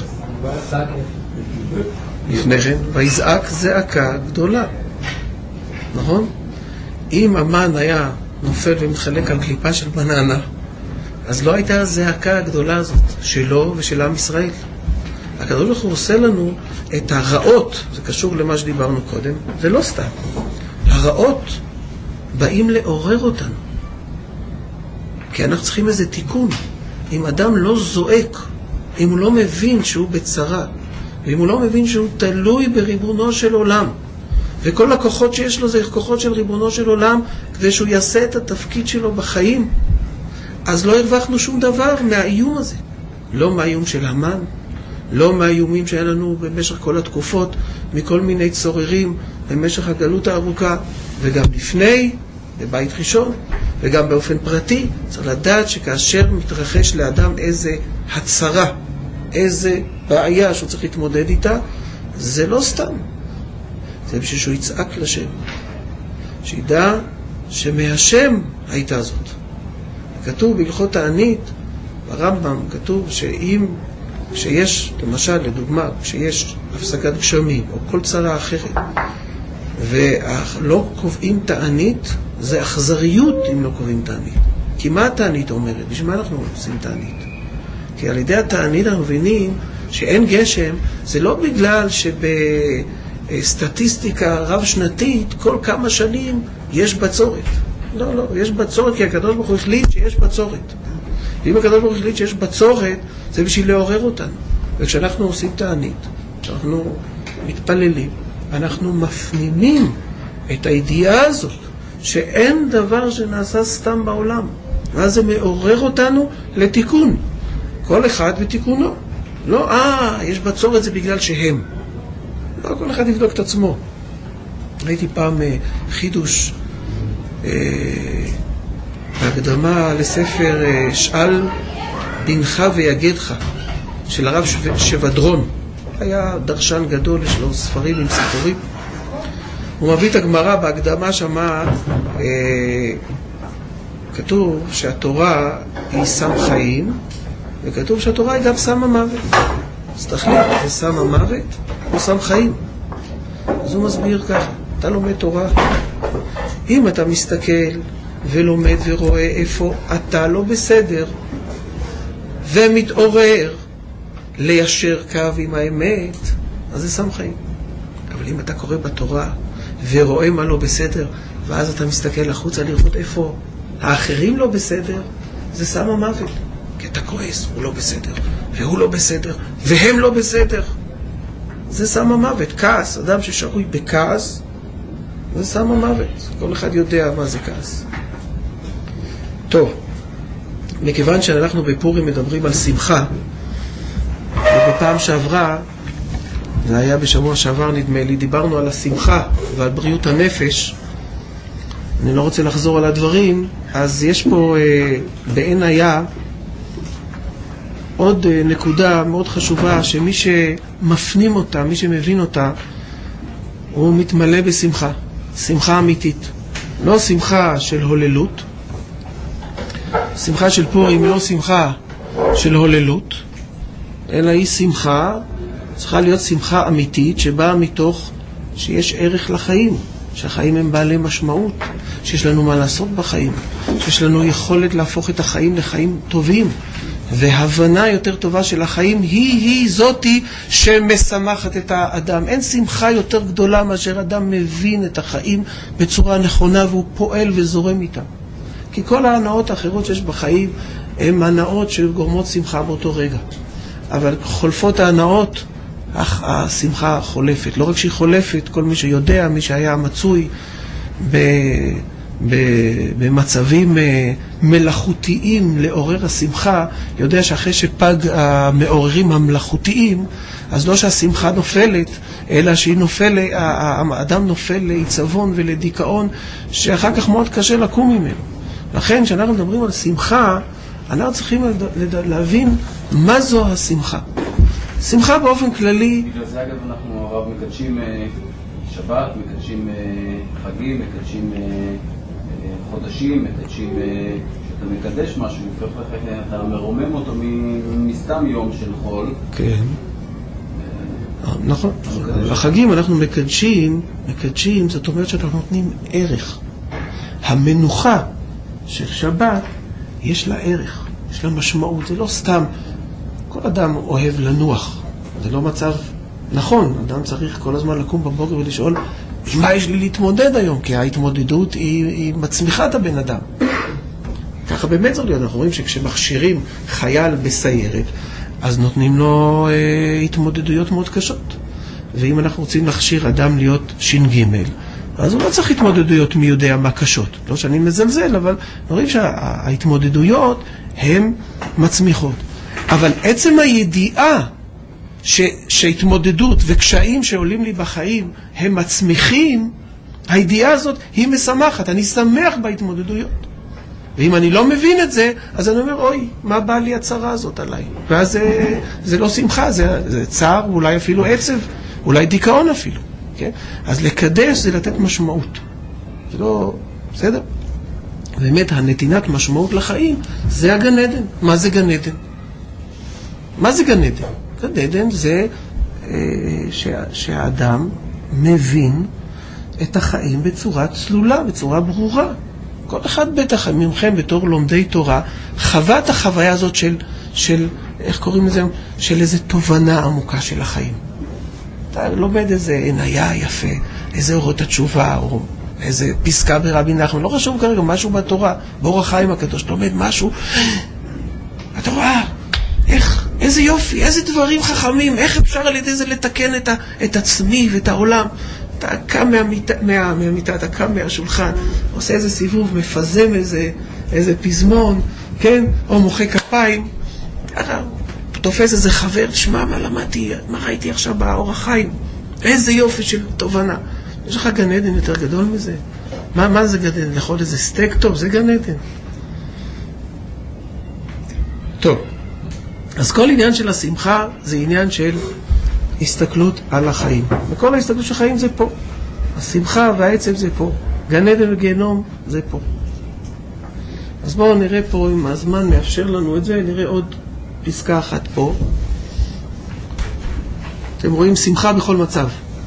לפני כן, ויזעק זעקה גדולה. נכון? אם המן היה נופל ומתחלק על קליפה של בננה, אז לא הייתה הזעקה הגדולה הזאת שלו ושל עם ישראל. הקדוש ברוך הוא עושה לנו את הרעות, זה קשור למה שדיברנו קודם, זה לא סתם. הרעות באים לעורר אותנו. כי אנחנו צריכים איזה תיקון. אם אדם לא זועק, אם הוא לא מבין שהוא בצרה, ואם הוא לא מבין שהוא תלוי בריבונו של עולם, וכל הכוחות שיש לו זה כוחות של ריבונו של עולם, כדי שהוא יעשה את התפקיד שלו בחיים, אז לא הרווחנו שום דבר מהאיום הזה. לא מהאיום של המן, לא מהאיומים שהיה לנו במשך כל התקופות, מכל מיני צוררים במשך הגלות הארוכה, וגם לפני, בבית ראשון, וגם באופן פרטי. צריך לדעת שכאשר מתרחש לאדם איזה הצרה, איזה בעיה שהוא צריך להתמודד איתה, זה לא סתם. זה בשביל שהוא יצעק לשם. שידע שמהשם הייתה זאת. כתוב בהלכות תענית, ברמב"ם כתוב שאם, שיש, למשל, לדוגמה, כשיש הפסקת גשמים או כל צרה אחרת, ולא קובעים תענית, זה אכזריות אם לא קובעים תענית. כי מה התענית אומרת? בשביל מה אנחנו עושים תענית? כי על ידי התענית אנחנו מבינים שאין גשם, זה לא בגלל שבסטטיסטיקה רב שנתית כל כמה שנים יש בצורת. לא, לא, יש בצורת כי הקדוש ברוך הוא החליט שיש בצורת. ואם הקדוש ברוך הוא החליט שיש בצורת, זה בשביל לעורר אותנו. וכשאנחנו עושים תענית, כשאנחנו מתפללים, אנחנו מפנימים את הידיעה הזאת שאין דבר שנעשה סתם בעולם. ואז זה מעורר אותנו לתיקון. כל אחד בתיקונו. לא, אה, יש בצורת זה בגלל שהם. לא, כל אחד יבדוק את עצמו. ראיתי פעם אה, חידוש אה, בהקדמה לספר אה, שאל בנך ויגדך של הרב שבדרון. היה דרשן גדול, יש לו ספרים עם סיפורים. הוא מביא את הגמרא בהקדמה שמה, אה, כתוב שהתורה היא שם חיים, וכתוב שהתורה היא גם שם המוות. אז תחליט, זה שם המוות או שם חיים. אז הוא מסביר ככה, אתה לומד תורה. אם אתה מסתכל ולומד ורואה איפה אתה לא בסדר, ומתעורר ליישר קו עם האמת, אז זה שם חיים. אבל אם אתה קורא בתורה ורואה מה לא בסדר, ואז אתה מסתכל החוצה לראות איפה האחרים לא בסדר, זה שם המוות. כי אתה כועס, הוא לא בסדר, והוא לא בסדר, והם לא בסדר. זה שם המוות. כעס, אדם ששרוי בכעס, זה שם המוות. כל אחד יודע מה זה כעס. טוב, מכיוון שאנחנו בפורים מדברים על שמחה, ובפעם שעברה, זה היה בשבוע שעבר נדמה לי, דיברנו על השמחה ועל בריאות הנפש. אני לא רוצה לחזור על הדברים, אז יש פה אה, בעין היה עוד אה, נקודה מאוד חשובה, שמי שמפנים אותה, מי שמבין אותה, הוא מתמלא בשמחה, שמחה אמיתית. לא שמחה של הוללות, שמחה של פורים לא שמחה של הוללות, אלא היא שמחה, צריכה להיות שמחה אמיתית שבאה מתוך שיש ערך לחיים, שהחיים הם בעלי משמעות, שיש לנו מה לעשות בחיים, שיש לנו יכולת להפוך את החיים לחיים טובים, והבנה יותר טובה של החיים היא היא זאתי שמשמחת את האדם. אין שמחה יותר גדולה מאשר אדם מבין את החיים בצורה נכונה והוא פועל וזורם איתם. כי כל ההנאות האחרות שיש בחיים הן הנאות שגורמות שמחה באותו רגע. אבל חולפות ההנאות, אך השמחה חולפת. לא רק שהיא חולפת, כל מי שיודע, מי שהיה מצוי ב, ב, במצבים מלאכותיים לעורר השמחה, יודע שאחרי שפג המעוררים המלאכותיים, אז לא שהשמחה נופלת, אלא שהיא נופלת, האדם נופל לעיצבון ולדיכאון, שאחר כך מאוד קשה לקום ממנו. לכן, כשאנחנו מדברים על שמחה, אנחנו צריכים להבין מה זו השמחה. שמחה באופן כללי... בגלל זה אגב אנחנו הרב מקדשים שבת, מקדשים חגים, מקדשים חודשים, מקדשים אתה מקדש משהו, הופך לך, אתה מרומם אותו מסתם יום של חול. כן. נכון. בחגים אנחנו מקדשים, מקדשים, זאת אומרת שאנחנו נותנים ערך. המנוחה של שבת, יש לה ערך, יש לה משמעות, זה לא סתם. כל אדם אוהב לנוח, זה לא מצב נכון. אדם צריך כל הזמן לקום בבוקר ולשאול, עם מה יש לי להתמודד היום? כי ההתמודדות היא, היא מצמיחה את הבן אדם. ככה באמת זאת להיות, אנחנו רואים שכשמכשירים חייל בסיירת, אז נותנים לו אה, התמודדויות מאוד קשות. ואם אנחנו רוצים להכשיר אדם להיות ש"ג, אז הוא לא צריך התמודדויות מי יודע מה קשות. לא שאני מזלזל, אבל רואים שההתמודדויות הן מצמיחות. אבל עצם הידיעה ש, שהתמודדות וקשיים שעולים לי בחיים הם מצמיחים, הידיעה הזאת היא משמחת. אני שמח בהתמודדויות. ואם אני לא מבין את זה, אז אני אומר, אוי, מה בא לי הצרה הזאת עליי? ואז זה, זה לא שמחה, זה, זה צער, אולי אפילו עצב, אולי דיכאון אפילו. כן? אז לקדש זה לתת משמעות. זה לא, בסדר? באמת, הנתינת משמעות לחיים, זה הגן עדן. מה זה גן עדן? מה זה גן עדן? גן עדן זה אה, שה, שהאדם מבין את החיים בצורה צלולה, בצורה ברורה. כל אחד בטח ממכם בתור לומדי תורה חווה את החוויה הזאת של, של, איך קוראים לזה? של איזו תובנה עמוקה של החיים. אתה לומד איזה עניה יפה, איזה אורות התשובה, או איזה פסקה ברבי נחמן, לא חשוב כרגע, משהו בתורה, באור החיים הקדוש, לומד משהו, אתה רואה, איך, איזה יופי, איזה דברים חכמים, איך אפשר על ידי זה לתקן את, ה, את עצמי ואת העולם. אתה קם מהמיטה, מה, מהמיטה, אתה קם מהשולחן, עושה איזה סיבוב, מפזם איזה, איזה פזמון, כן? או מוחא כפיים. ככה, תופס איזה חבר, תשמע מה למדתי, מה ראיתי עכשיו באור החיים. איזה יופי של תובנה. יש לך גן עדן יותר גדול מזה? מה, מה זה גן עדן? לאכול איזה סטייק טוב? זה גן עדן. טוב, אז כל עניין של השמחה זה עניין של הסתכלות על החיים. וכל ההסתכלות של החיים זה פה. השמחה והעצב זה פה. גן עדן וגיהנום זה פה. אז בואו נראה פה, אם הזמן מאפשר לנו את זה, נראה עוד פסקה אחת פה. אתם רואים שמחה בכל מצב.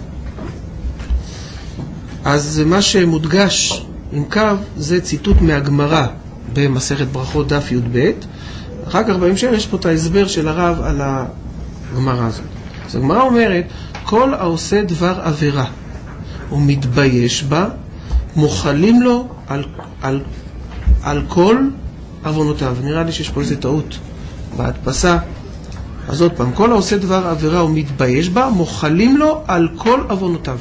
אז מה שמודגש עם קו זה ציטוט מהגמרא במסכת ברכות דף י"ב. אחר כך בהמשך יש פה את ההסבר של הרב על הגמרא הזאת. אז הגמרא אומרת, כל העושה דבר עבירה ומתבייש בה, מוחלים לו על, על, על כל עוונותיו. נראה לי שיש פה איזו טעות בהדפסה. אז עוד פעם, כל העושה דבר עבירה ומתבייש בה, מוחלים לו על כל עוונותיו.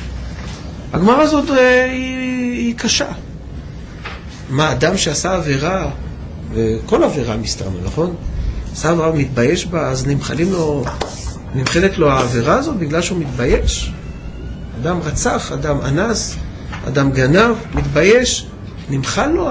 הגמרא הזאת היא, היא קשה. מה, אדם שעשה עבירה, וכל עבירה מסתרמה, נכון? עשה עבירה ומתבייש בה, אז נמחלים לו, נמחלת לו העבירה הזאת בגלל שהוא מתבייש? אדם רצח, אדם אנס, אדם גנב, מתבייש, נמחל לו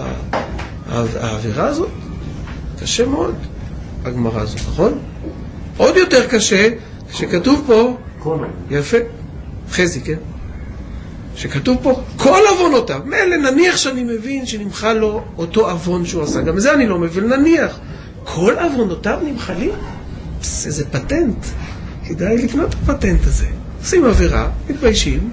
העבירה הזאת? קשה מאוד, הגמרא הזאת, נכון? עוד יותר קשה, שכתוב פה, יפה, חזי, כן? שכתוב פה, כל עוונותיו. מילא, נניח שאני מבין שנמחל לו אותו עוון שהוא עשה. גם זה אני לא מבין, נניח. כל עוונותיו נמחלים? פס, איזה פטנט. כדאי לקנות את הפטנט הזה. עושים עבירה, מתביישים,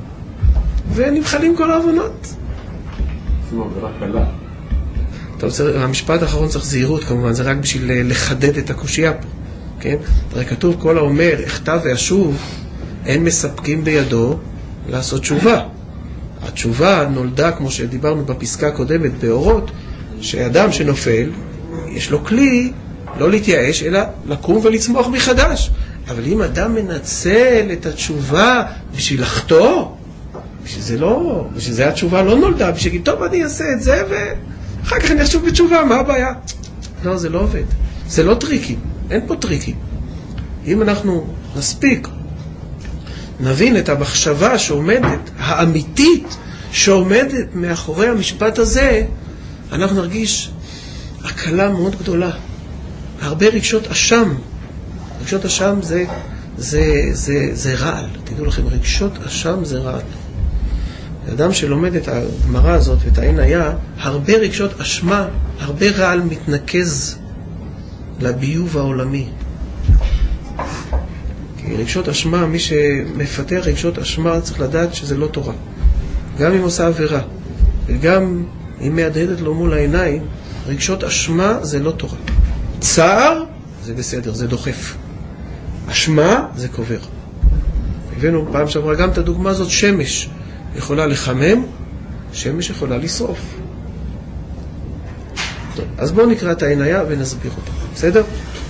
ונמחלים כל העוונות. עושים עבירה קלה. טוב, המשפט האחרון צריך זהירות, כמובן, זה רק בשביל לחדד את הקושייה פה. כן? הרי כתוב, כל האומר, הכתב ואשוב, אין מספקים בידו, לעשות תשובה. התשובה נולדה, כמו שדיברנו בפסקה הקודמת, באורות, שאדם שנופל, יש לו כלי לא להתייאש, אלא לקום ולצמוח מחדש. אבל אם אדם מנצל את התשובה בשביל לחטוא, בשביל זה לא, בשביל זה התשובה לא נולדה, בשביל להגיד, טוב, אני אעשה את זה, ואחר כך אני אשוב בתשובה, מה הבעיה? לא, זה לא עובד. זה לא טריקים, אין פה טריקים. אם אנחנו נספיק, נבין את המחשבה שעומדת, האמיתית שעומדת מאחורי המשפט הזה, אנחנו נרגיש הקלה מאוד גדולה. הרבה רגשות אשם. רגשות אשם זה, זה, זה, זה רעל. תדעו לכם, רגשות אשם זה רעל. אדם שלומד את הגמרא הזאת ואת העין היה, הרבה רגשות אשמה, הרבה רעל מתנקז לביוב העולמי. כי רגשות אשמה, מי שמפתח רגשות אשמה צריך לדעת שזה לא תורה. גם אם עושה עבירה, וגם אם מהדהדת לו מול העיניים, רגשות אשמה זה לא תורה. צער זה בסדר, זה דוחף. אשמה זה קובר. הבאנו פעם שעברה גם את הדוגמה הזאת, שמש יכולה לחמם, שמש יכולה לשרוף. טוב, אז בואו נקרא את העיניה ונסביר אותה, בסדר?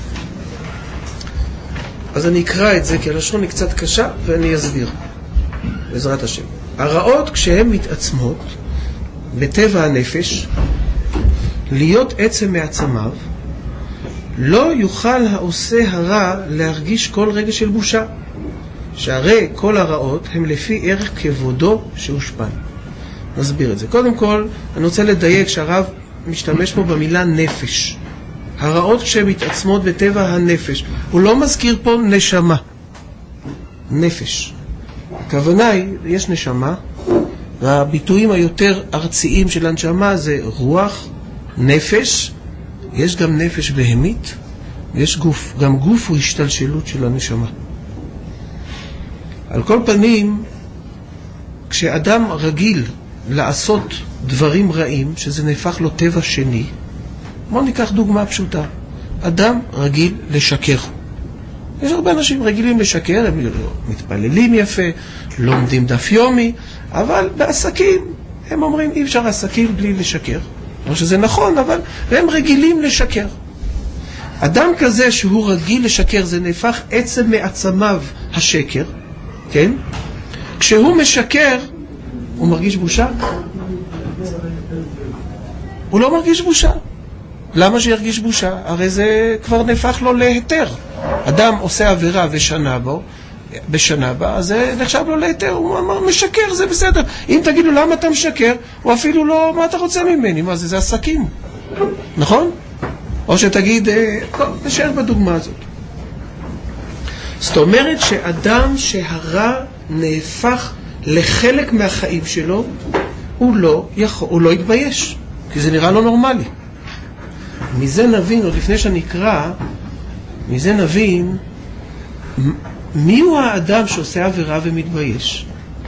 אז אני אקרא את זה כי הלשון היא קצת קשה ואני אסביר בעזרת השם. הרעות כשהן מתעצמות בטבע הנפש להיות עצם מעצמיו, לא יוכל העושה הרע להרגיש כל רגע של בושה, שהרי כל הרעות הם לפי ערך כבודו שהושפן. נסביר את זה. קודם כל אני רוצה לדייק שהרב משתמש פה במילה נפש. הרעות כשמתעצמות בטבע הנפש, הוא לא מזכיר פה נשמה, נפש. הכוונה היא, יש נשמה, והביטויים היותר ארציים של הנשמה זה רוח, נפש, יש גם נפש בהמית, יש גוף, גם גוף הוא השתלשלות של הנשמה. על כל פנים, כשאדם רגיל לעשות דברים רעים, שזה נהפך לו טבע שני, בואו ניקח דוגמה פשוטה. אדם רגיל לשקר. יש הרבה אנשים רגילים לשקר, הם מתפללים יפה, לומדים דף יומי, אבל בעסקים הם אומרים אי אפשר עסקים בלי לשקר. או שזה נכון, אבל הם רגילים לשקר. אדם כזה שהוא רגיל לשקר, זה נהפך עצם מעצמיו השקר, כן? כשהוא משקר, הוא מרגיש בושה? הוא לא מרגיש בושה. למה שירגיש בושה? הרי זה כבר נהפך לו להיתר. אדם עושה עבירה ושנה בו, בשנה בה, אז זה נחשב לו להיתר. הוא אמר, משקר, זה בסדר. אם תגידו למה אתה משקר, הוא אפילו לא, מה אתה רוצה ממני? מה זה? זה עסקים. נכון? או שתגיד, טוב, נשאר בדוגמה הזאת. זאת אומרת שאדם שהרע נהפך לחלק מהחיים שלו, הוא לא יכול, הוא לא יתבייש, כי זה נראה לא נורמלי. מזה נבין, עוד לפני שנקרא, מזה נבין מי הוא האדם שעושה עבירה ומתבייש.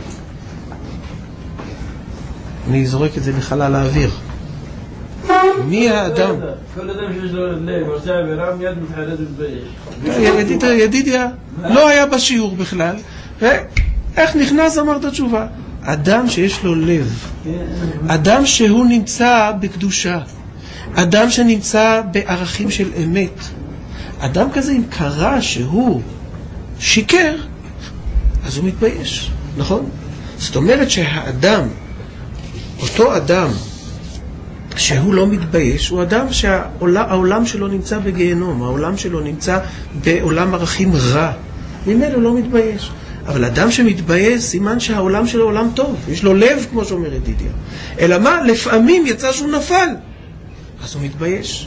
אני זורק את זה לחלל האוויר. מי האדם? כל אדם שיש לו לב ועושה עבירה מיד מתחרט ומתבייש. ידידיה לא היה בשיעור בכלל, ואיך נכנס אמר את התשובה? אדם שיש לו לב, אדם שהוא נמצא בקדושה, אדם שנמצא בערכים של אמת. אדם כזה אם קרה שהוא שיקר, אז הוא מתבייש, נכון? זאת אומרת שהאדם, אותו אדם שהוא לא מתבייש, הוא אדם שהעולם שלו נמצא בגיהנום, העולם שלו נמצא בעולם ערכים רע, ממנו לא מתבייש. אבל אדם שמתבייש, סימן שהעולם שלו עולם טוב, יש לו לב כמו שאומר ידידיה. אלא מה? לפעמים יצא שהוא נפל, אז הוא מתבייש.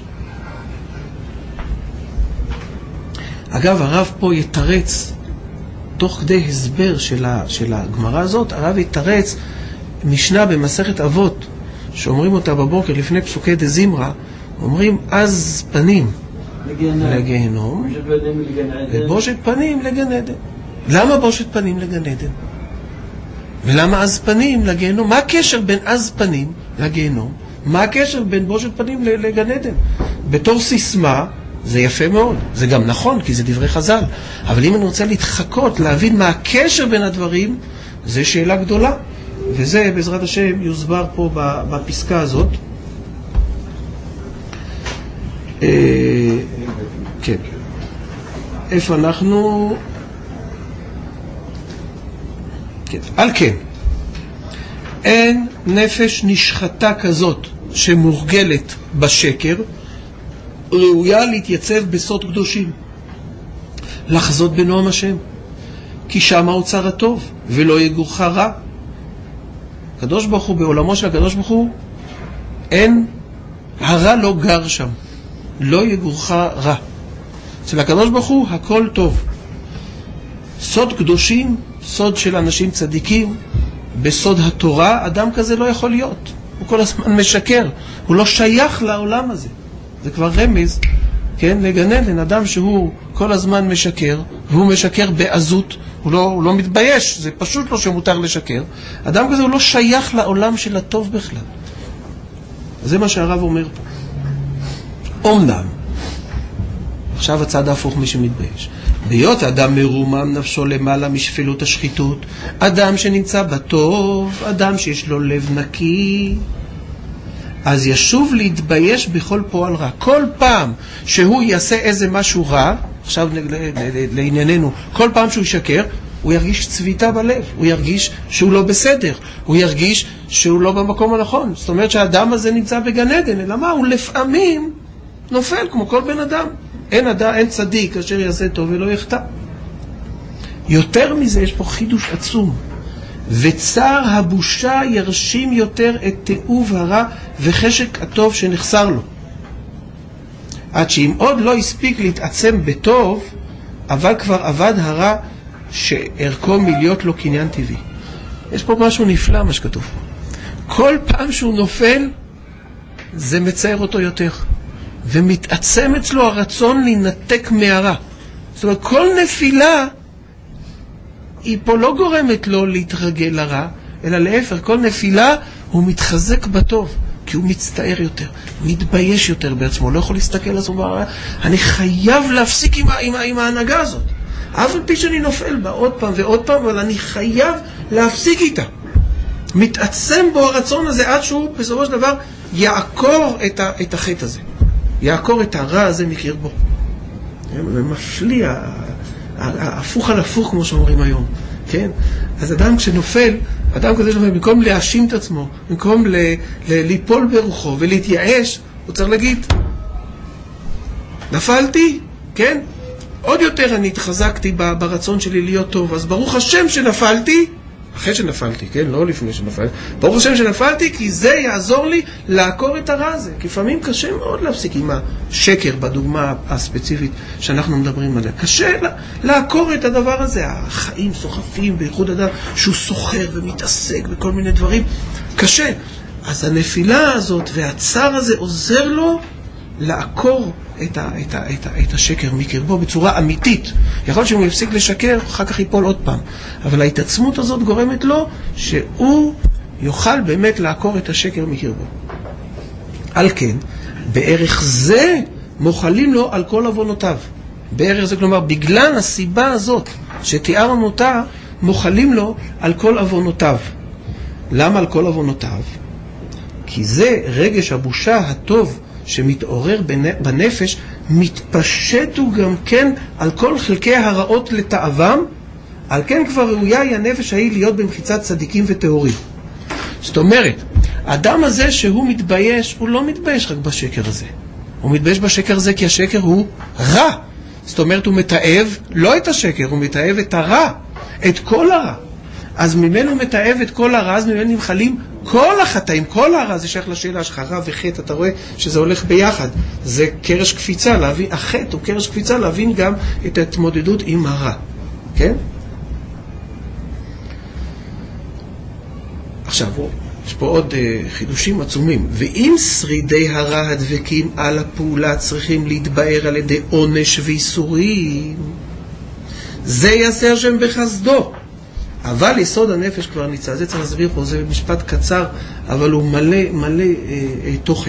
אגב, הרב פה יתרץ, תוך כדי הסבר של, ה, של הגמרא הזאת, הרב יתרץ משנה במסכת אבות, שאומרים אותה בבוקר לפני פסוקי דזמרה, אומרים אז פנים לגיהנום, ובושת פנים לגן עדן. למה בושת פנים לגן עדן? ולמה אז פנים לגיהנום? מה הקשר בין אז פנים לגיהנום? מה הקשר בין בושת פנים לגן עדן? בתור סיסמה זה יפה מאוד, זה גם נכון כי זה דברי חז"ל, אבל אם אני רוצה להתחקות, להבין מה הקשר בין הדברים, זה שאלה גדולה, וזה בעזרת השם יוסבר פה בפסקה הזאת. כן, איפה אנחנו? כן. על כן, אין נפש נשחטה כזאת שמורגלת בשקר, ראויה להתייצב בסוד קדושים, לחזות בנועם השם, כי שם האוצר הטוב, ולא יגורך רע. הקדוש ברוך הוא, בעולמו של הקדוש ברוך הוא, אין, הרע לא גר שם, לא יגורך רע. אצל הקדוש ברוך הוא הכל טוב. סוד קדושים, סוד של אנשים צדיקים, בסוד התורה, אדם כזה לא יכול להיות. הוא כל הזמן משקר, הוא לא שייך לעולם הזה. זה כבר רמז, כן, לגן עדן, אדם שהוא כל הזמן משקר, והוא משקר בעזות, הוא לא, הוא לא מתבייש, זה פשוט לא שמותר לשקר. אדם כזה הוא לא שייך לעולם של הטוב בכלל. זה מה שהרב אומר פה. אומנם, עכשיו הצד ההפוך מי שמתבייש. ביות אדם מרומם נפשו למעלה משפלות השחיתות, אדם שנמצא בטוב, אדם שיש לו לב נקי, אז ישוב להתבייש בכל פועל רע. כל פעם שהוא יעשה איזה משהו רע, עכשיו לענייננו, כל פעם שהוא ישקר, הוא ירגיש צביטה בלב, הוא ירגיש שהוא לא בסדר, הוא ירגיש שהוא לא במקום הנכון. זאת אומרת שהאדם הזה נמצא בגן עדן, אלא מה? הוא לפעמים נופל כמו כל בן אדם. אין אדם, אין צדיק אשר יעשה טוב ולא יחטא. יותר מזה יש פה חידוש עצום. וצער הבושה ירשים יותר את תיעוב הרע וחשק הטוב שנחסר לו. עד שאם עוד לא הספיק להתעצם בטוב, אבל כבר עבד הרע שערכו מלהיות לו קניין טבעי. יש פה משהו נפלא מה שכתוב. כל פעם שהוא נופל, זה מצער אותו יותר. ומתעצם אצלו הרצון להינתק מהרע. זאת אומרת, כל נפילה היא פה לא גורמת לו להתרגל לרע, אלא להפך, כל נפילה הוא מתחזק בטוב, כי הוא מצטער יותר, מתבייש יותר בעצמו, לא יכול להסתכל על עצמו ברע. אני חייב להפסיק עם, עם, עם ההנהגה הזאת. אף על פי שאני נופל בה עוד פעם ועוד פעם, אבל אני חייב להפסיק איתה. מתעצם בו הרצון הזה עד שהוא בסופו של דבר יעקור את, ה, את החטא הזה. יעקור את הרע הזה מקרבו. זה מפליא, הפוך על הפוך כמו שאומרים היום. כן? אז אדם כשנופל, אדם כזה שנופל, במקום להאשים את עצמו, במקום ל, ל, ליפול ברוחו ולהתייאש, הוא צריך להגיד, נפלתי, כן? עוד יותר אני התחזקתי ברצון שלי להיות טוב, אז ברוך השם שנפלתי, אחרי שנפלתי, כן? לא לפני שנפלתי. ברוך השם שנפלתי, כי זה יעזור לי לעקור את הרע הזה. כי לפעמים קשה מאוד להפסיק עם השקר, בדוגמה הספציפית שאנחנו מדברים עליה. קשה לעקור את הדבר הזה. החיים סוחפים בייחוד אדם שהוא סוחר ומתעסק בכל מיני דברים. קשה. אז הנפילה הזאת והצער הזה עוזר לו לעקור את, ה, את, ה, את, ה, את השקר מקרבו בצורה אמיתית. יכול להיות שהוא יפסיק לשקר, אחר כך ייפול עוד פעם. אבל ההתעצמות הזאת גורמת לו שהוא יוכל באמת לעקור את השקר מקרבו. על כן, בערך זה מוחלים לו על כל עוונותיו. בערך זה כלומר, בגלל הסיבה הזאת שתיארנו אותה, מוחלים לו על כל עוונותיו. למה על כל עוונותיו? כי זה רגש הבושה הטוב שמתעורר בנפש, מתפשט הוא גם כן על כל חלקי הרעות לתאוום, על כן כבר ראויה היא הנפש ההיא להיות במחיצת צדיקים וטהורים. זאת אומרת, האדם הזה שהוא מתבייש, הוא לא מתבייש רק בשקר הזה. הוא מתבייש בשקר הזה כי השקר הוא רע. זאת אומרת, הוא מתאב לא את השקר, הוא מתאב את הרע, את כל הרע. אז ממנו הוא מתאב את כל הרע, אז ממנו נמחלים כל החטאים, כל הרע. זה שייך לשאלה שלך, רע וחטא, אתה רואה שזה הולך ביחד. זה קרש קפיצה, להבין, החטא הוא קרש קפיצה, להבין גם את ההתמודדות עם הרע. כן? עכשיו, יש פה עוד uh, חידושים עצומים. ואם שרידי הרע הדבקים על הפעולה צריכים להתבאר על ידי עונש ואיסורים, זה יעשה השם בחסדו. אבל יסוד הנפש כבר ניצל. זה צריך להסביר פה, זה משפט קצר, אבל הוא מלא, מלא אה, אה, תוכן.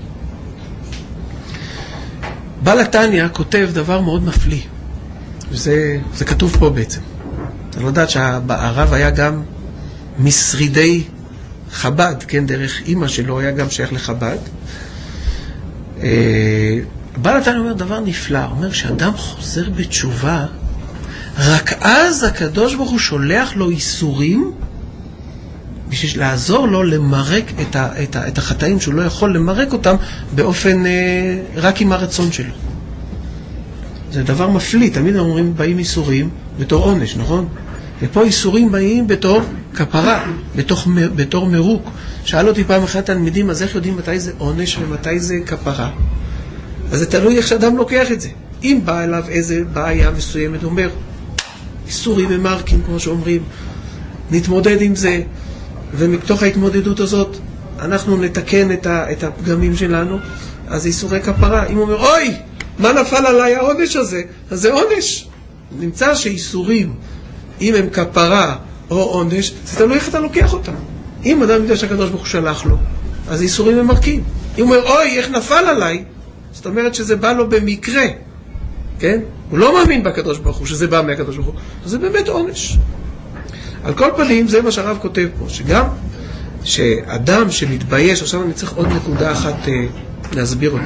בעל התניא כותב דבר מאוד מפליא. זה, זה כתוב פה בעצם. אני לא יודעת שהרב היה גם משרידי חב"ד, כן, דרך אמא שלו היה גם שייך לחב"ד. אה, בעל התניא אומר דבר נפלא, הוא אומר שאדם חוזר בתשובה, רק אז הקדוש ברוך הוא שולח לו איסורים בשביל לעזור לו למרק את, ה, את, ה, את החטאים שהוא לא יכול למרק אותם באופן אה, רק עם הרצון שלו. זה דבר מפליא, תמיד אומרים באים איסורים בתור עונש, נכון? ופה איסורים באים בתור כפרה, בתוך, בתור מרוק. שאל אותי פעם אחת תלמידים, אז איך יודעים מתי זה עונש ומתי זה כפרה? אז זה תלוי איך שאדם לוקח את זה. אם בא אליו איזה בעיה מסוימת, הוא אומר, איסורים ממרקים, כמו שאומרים, נתמודד עם זה, ומתוך ההתמודדות הזאת אנחנו נתקן את, ה, את הפגמים שלנו, אז איסורי כפרה. אם הוא אומר, אוי, מה נפל עליי העונש הזה? אז זה עונש. נמצא שאיסורים, אם הם כפרה או עונש, זה תלוי איך אתה לוקח אותם. אם אדם יודע שהקדוש ברוך הוא שלח לו, אז איסורים הם מרקים. אם הוא אומר, אוי, איך נפל עליי? זאת אומרת שזה בא לו במקרה. כן? הוא לא מאמין בקדוש ברוך הוא, שזה בא מהקדוש ברוך הוא. אז זה באמת עונש. על כל פנים, זה מה שהרב כותב פה, שגם שאדם שמתבייש, עכשיו אני צריך עוד נקודה אחת אה, להסביר אותה.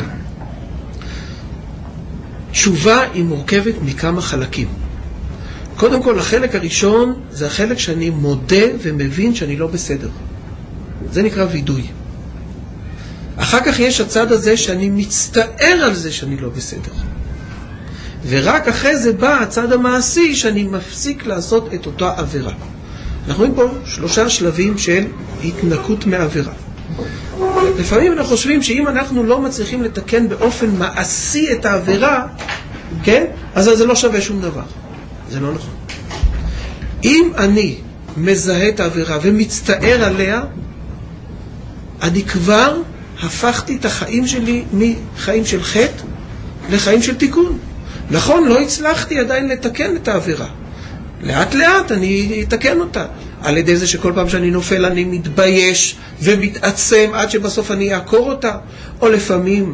תשובה היא מורכבת מכמה חלקים. קודם כל, החלק הראשון זה החלק שאני מודה ומבין שאני לא בסדר. זה נקרא וידוי. אחר כך יש הצד הזה שאני מצטער על זה שאני לא בסדר. ורק אחרי זה בא הצד המעשי שאני מפסיק לעשות את אותה עבירה. אנחנו רואים פה שלושה שלבים של התנקות מעבירה. לפעמים אנחנו חושבים שאם אנחנו לא מצליחים לתקן באופן מעשי את העבירה, כן? אז זה לא שווה שום דבר. זה לא נכון. אם אני מזהה את העבירה ומצטער עליה, אני כבר הפכתי את החיים שלי מחיים של חטא לחיים של תיקון. נכון, לא הצלחתי עדיין לתקן את העבירה. לאט לאט אני אתקן אותה. על ידי זה שכל פעם שאני נופל אני מתבייש ומתעצם עד שבסוף אני אעקור אותה. או לפעמים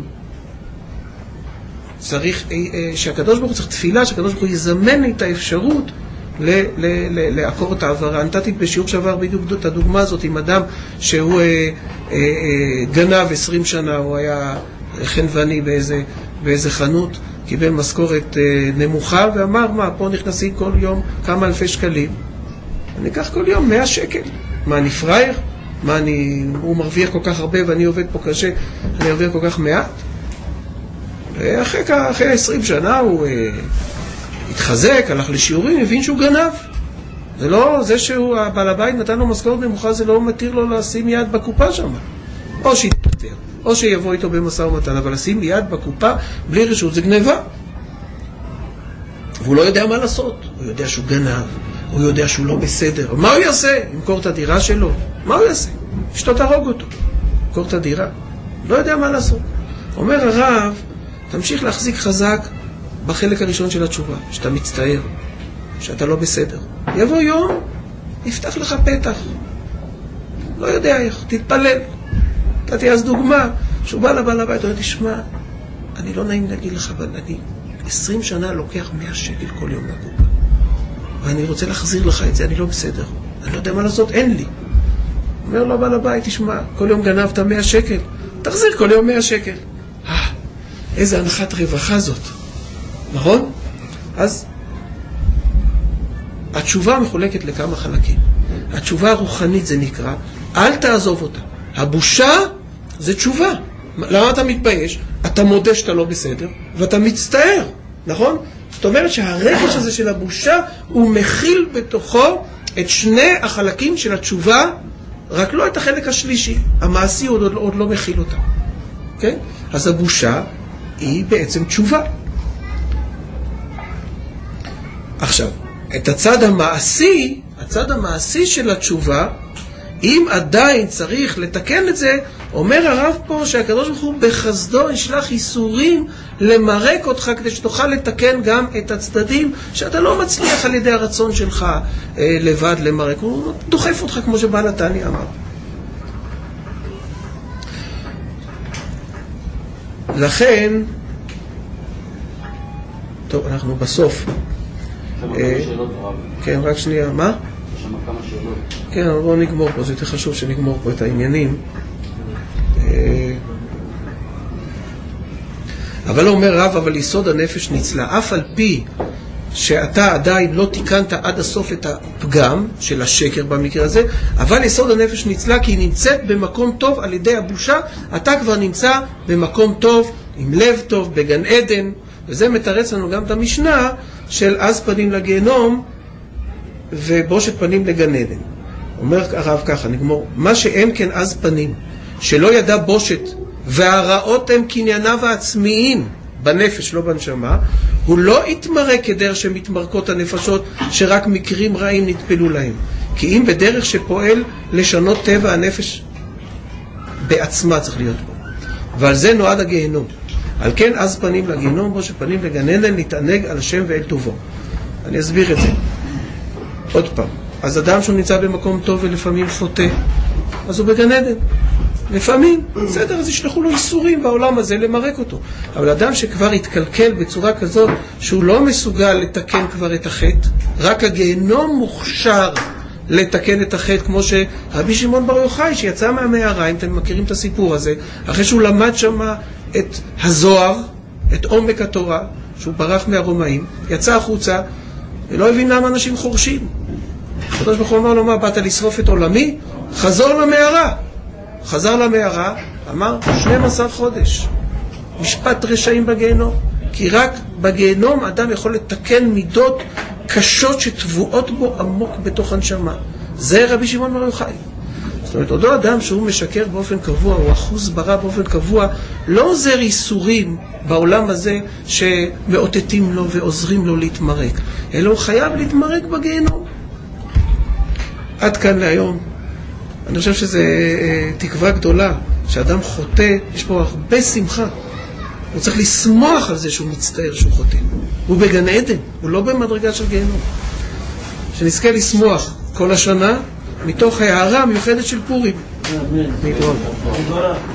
צריך שהקדוש ברוך הוא צריך תפילה, שהקדוש ברוך הוא יזמן לי את האפשרות לעקור את העבירה. נתתי בשיעור שעבר בדיוק את הדוגמה הזאת עם אדם שהוא אה, אה, אה, גנב עשרים שנה, הוא היה חנווני באיזה, באיזה חנות, קיבל משכורת אה, נמוכה ואמר, מה, פה נכנסים כל יום כמה אלפי שקלים, אני אקח כל יום מאה שקל. מה, אני פרייר? מה, אני, הוא מרוויח כל כך הרבה ואני עובד פה קשה, אני ארוויח כל כך מעט? ואחרי אחרי עשרים שנה הוא אה, התחזק, הלך לשיעורים, הבין שהוא גנב. זה לא, זה שהוא, הבעל הבית נתן לו משכורת נמוכה, זה לא מתיר לו לשים יד בקופה שם. או שיתפטר, או שיבוא איתו במשא ומתן, אבל לשים יד בקופה בלי רשות זה גניבה. והוא לא יודע מה לעשות. הוא יודע שהוא גנב, הוא יודע שהוא לא בסדר. מה הוא יעשה? ימכור את הדירה שלו? מה הוא יעשה? אשתו תהרוג אותו. ימכור את הדירה? לא יודע מה לעשות. אומר הרב, תמשיך להחזיק חזק בחלק הראשון של התשובה, שאתה מצטער, שאתה לא בסדר. יבוא יום, יפתח לך פתח. לא יודע איך, תתפלל. אתה תהיה אז דוגמה, שהוא בא לבעל הבית, הוא אומר, תשמע, אני לא נעים להגיד לך, אבל אני עשרים שנה לוקח מאה שקל כל יום מהקופה. ואני רוצה להחזיר לך את זה, אני לא בסדר. אני לא יודע מה לעשות, אין לי. אומר לו בעל הבית, תשמע, כל יום גנבת מאה שקל, תחזיר כל יום מאה שקל. אה, איזה הנחת רווחה זאת. נכון? אז התשובה מחולקת לכמה חלקים. התשובה הרוחנית זה נקרא, אל תעזוב אותה. הבושה זה תשובה. למה אתה מתבייש? אתה מודה שאתה לא בסדר, ואתה מצטער, נכון? זאת אומרת שהרגש הזה של הבושה, הוא מכיל בתוכו את שני החלקים של התשובה, רק לא את החלק השלישי. המעשי עוד, עוד, עוד לא מכיל אותה. כן? אז הבושה היא בעצם תשובה. עכשיו, את הצד המעשי, הצד המעשי של התשובה, אם עדיין צריך לתקן את זה, אומר הרב פה שהקדוש ברוך הוא בחסדו ישלח איסורים למרק אותך כדי שתוכל לתקן גם את הצדדים שאתה לא מצליח על ידי הרצון שלך אה, לבד למרק. הוא דוחף אותך כמו שבעל התניא אמר. לכן, טוב, אנחנו בסוף. כן, רק שנייה, מה? יש שם כמה שאלות. כן, אבל בואו נגמור פה, זה יותר חשוב שנגמור פה את העניינים. אבל אומר רב, אבל יסוד הנפש ניצלה, אף על פי שאתה עדיין לא תיקנת עד הסוף את הפגם של השקר במקרה הזה, אבל יסוד הנפש ניצלה כי היא נמצאת במקום טוב על ידי הבושה, אתה כבר נמצא במקום טוב, עם לב טוב, בגן עדן, וזה מתרץ לנו גם את המשנה של אז פנים לגיהנום ובושת פנים לגן עדן. אומר הרב ככה, נגמור, מה שאין כן אז פנים, שלא ידע בושת, והרעות הם קנייניו העצמיים, בנפש, לא בנשמה, הוא לא יתמרק כדר שמתמרקות הנפשות, שרק מקרים רעים נטפלו להם. כי אם בדרך שפועל לשנות טבע הנפש בעצמה צריך להיות בו. ועל זה נועד הגיהנום. על כן אז פנים לגיהנום בו שפנים לגן עדן להתענג על השם ואל טובו. אני אסביר את זה. עוד פעם. אז אדם שהוא נמצא במקום טוב ולפעמים חוטא, אז הוא בגן עדן. לפעמים, בסדר, אז ישלחו לו איסורים בעולם הזה למרק אותו. אבל אדם שכבר התקלקל בצורה כזאת שהוא לא מסוגל לתקן כבר את החטא, רק הגיהנום מוכשר לתקן את החטא, כמו שרבי שמעון בר יוחאי שיצא מהמערה, אם אתם מכירים את הסיפור הזה, אחרי שהוא למד שם את הזוהר, את עומק התורה, שהוא ברח מהרומאים, יצא החוצה ולא הבין למה אנשים חורשים. הקדוש ברוך הוא אמר לו, מה, באת לשרוף את עולמי? חזור למערה. חזר למערה, אמר שנים עשר חודש. משפט רשעים בגיהנום. כי רק בגיהנום אדם יכול לתקן מידות קשות שטבועות בו עמוק בתוך הנשמה. זה רבי שמעון בר יוחאי. זאת אומרת, אותו אדם שהוא משקר באופן קבוע, הוא אחוז ברע באופן קבוע, לא עוזר איסורים בעולם הזה שמאותתים לו ועוזרים לו להתמרק, אלא הוא חייב להתמרק בגיהנום. עד כאן להיום. אני חושב שזו תקווה גדולה, שאדם חוטא, יש פה הרבה שמחה. הוא צריך לשמוח על זה שהוא מצטער שהוא חוטא. הוא בגן עדן, הוא לא במדרגה של גיהנום. שנזכה לשמוח כל השנה מתוך ההערה המיוחדת של פורים. אמן.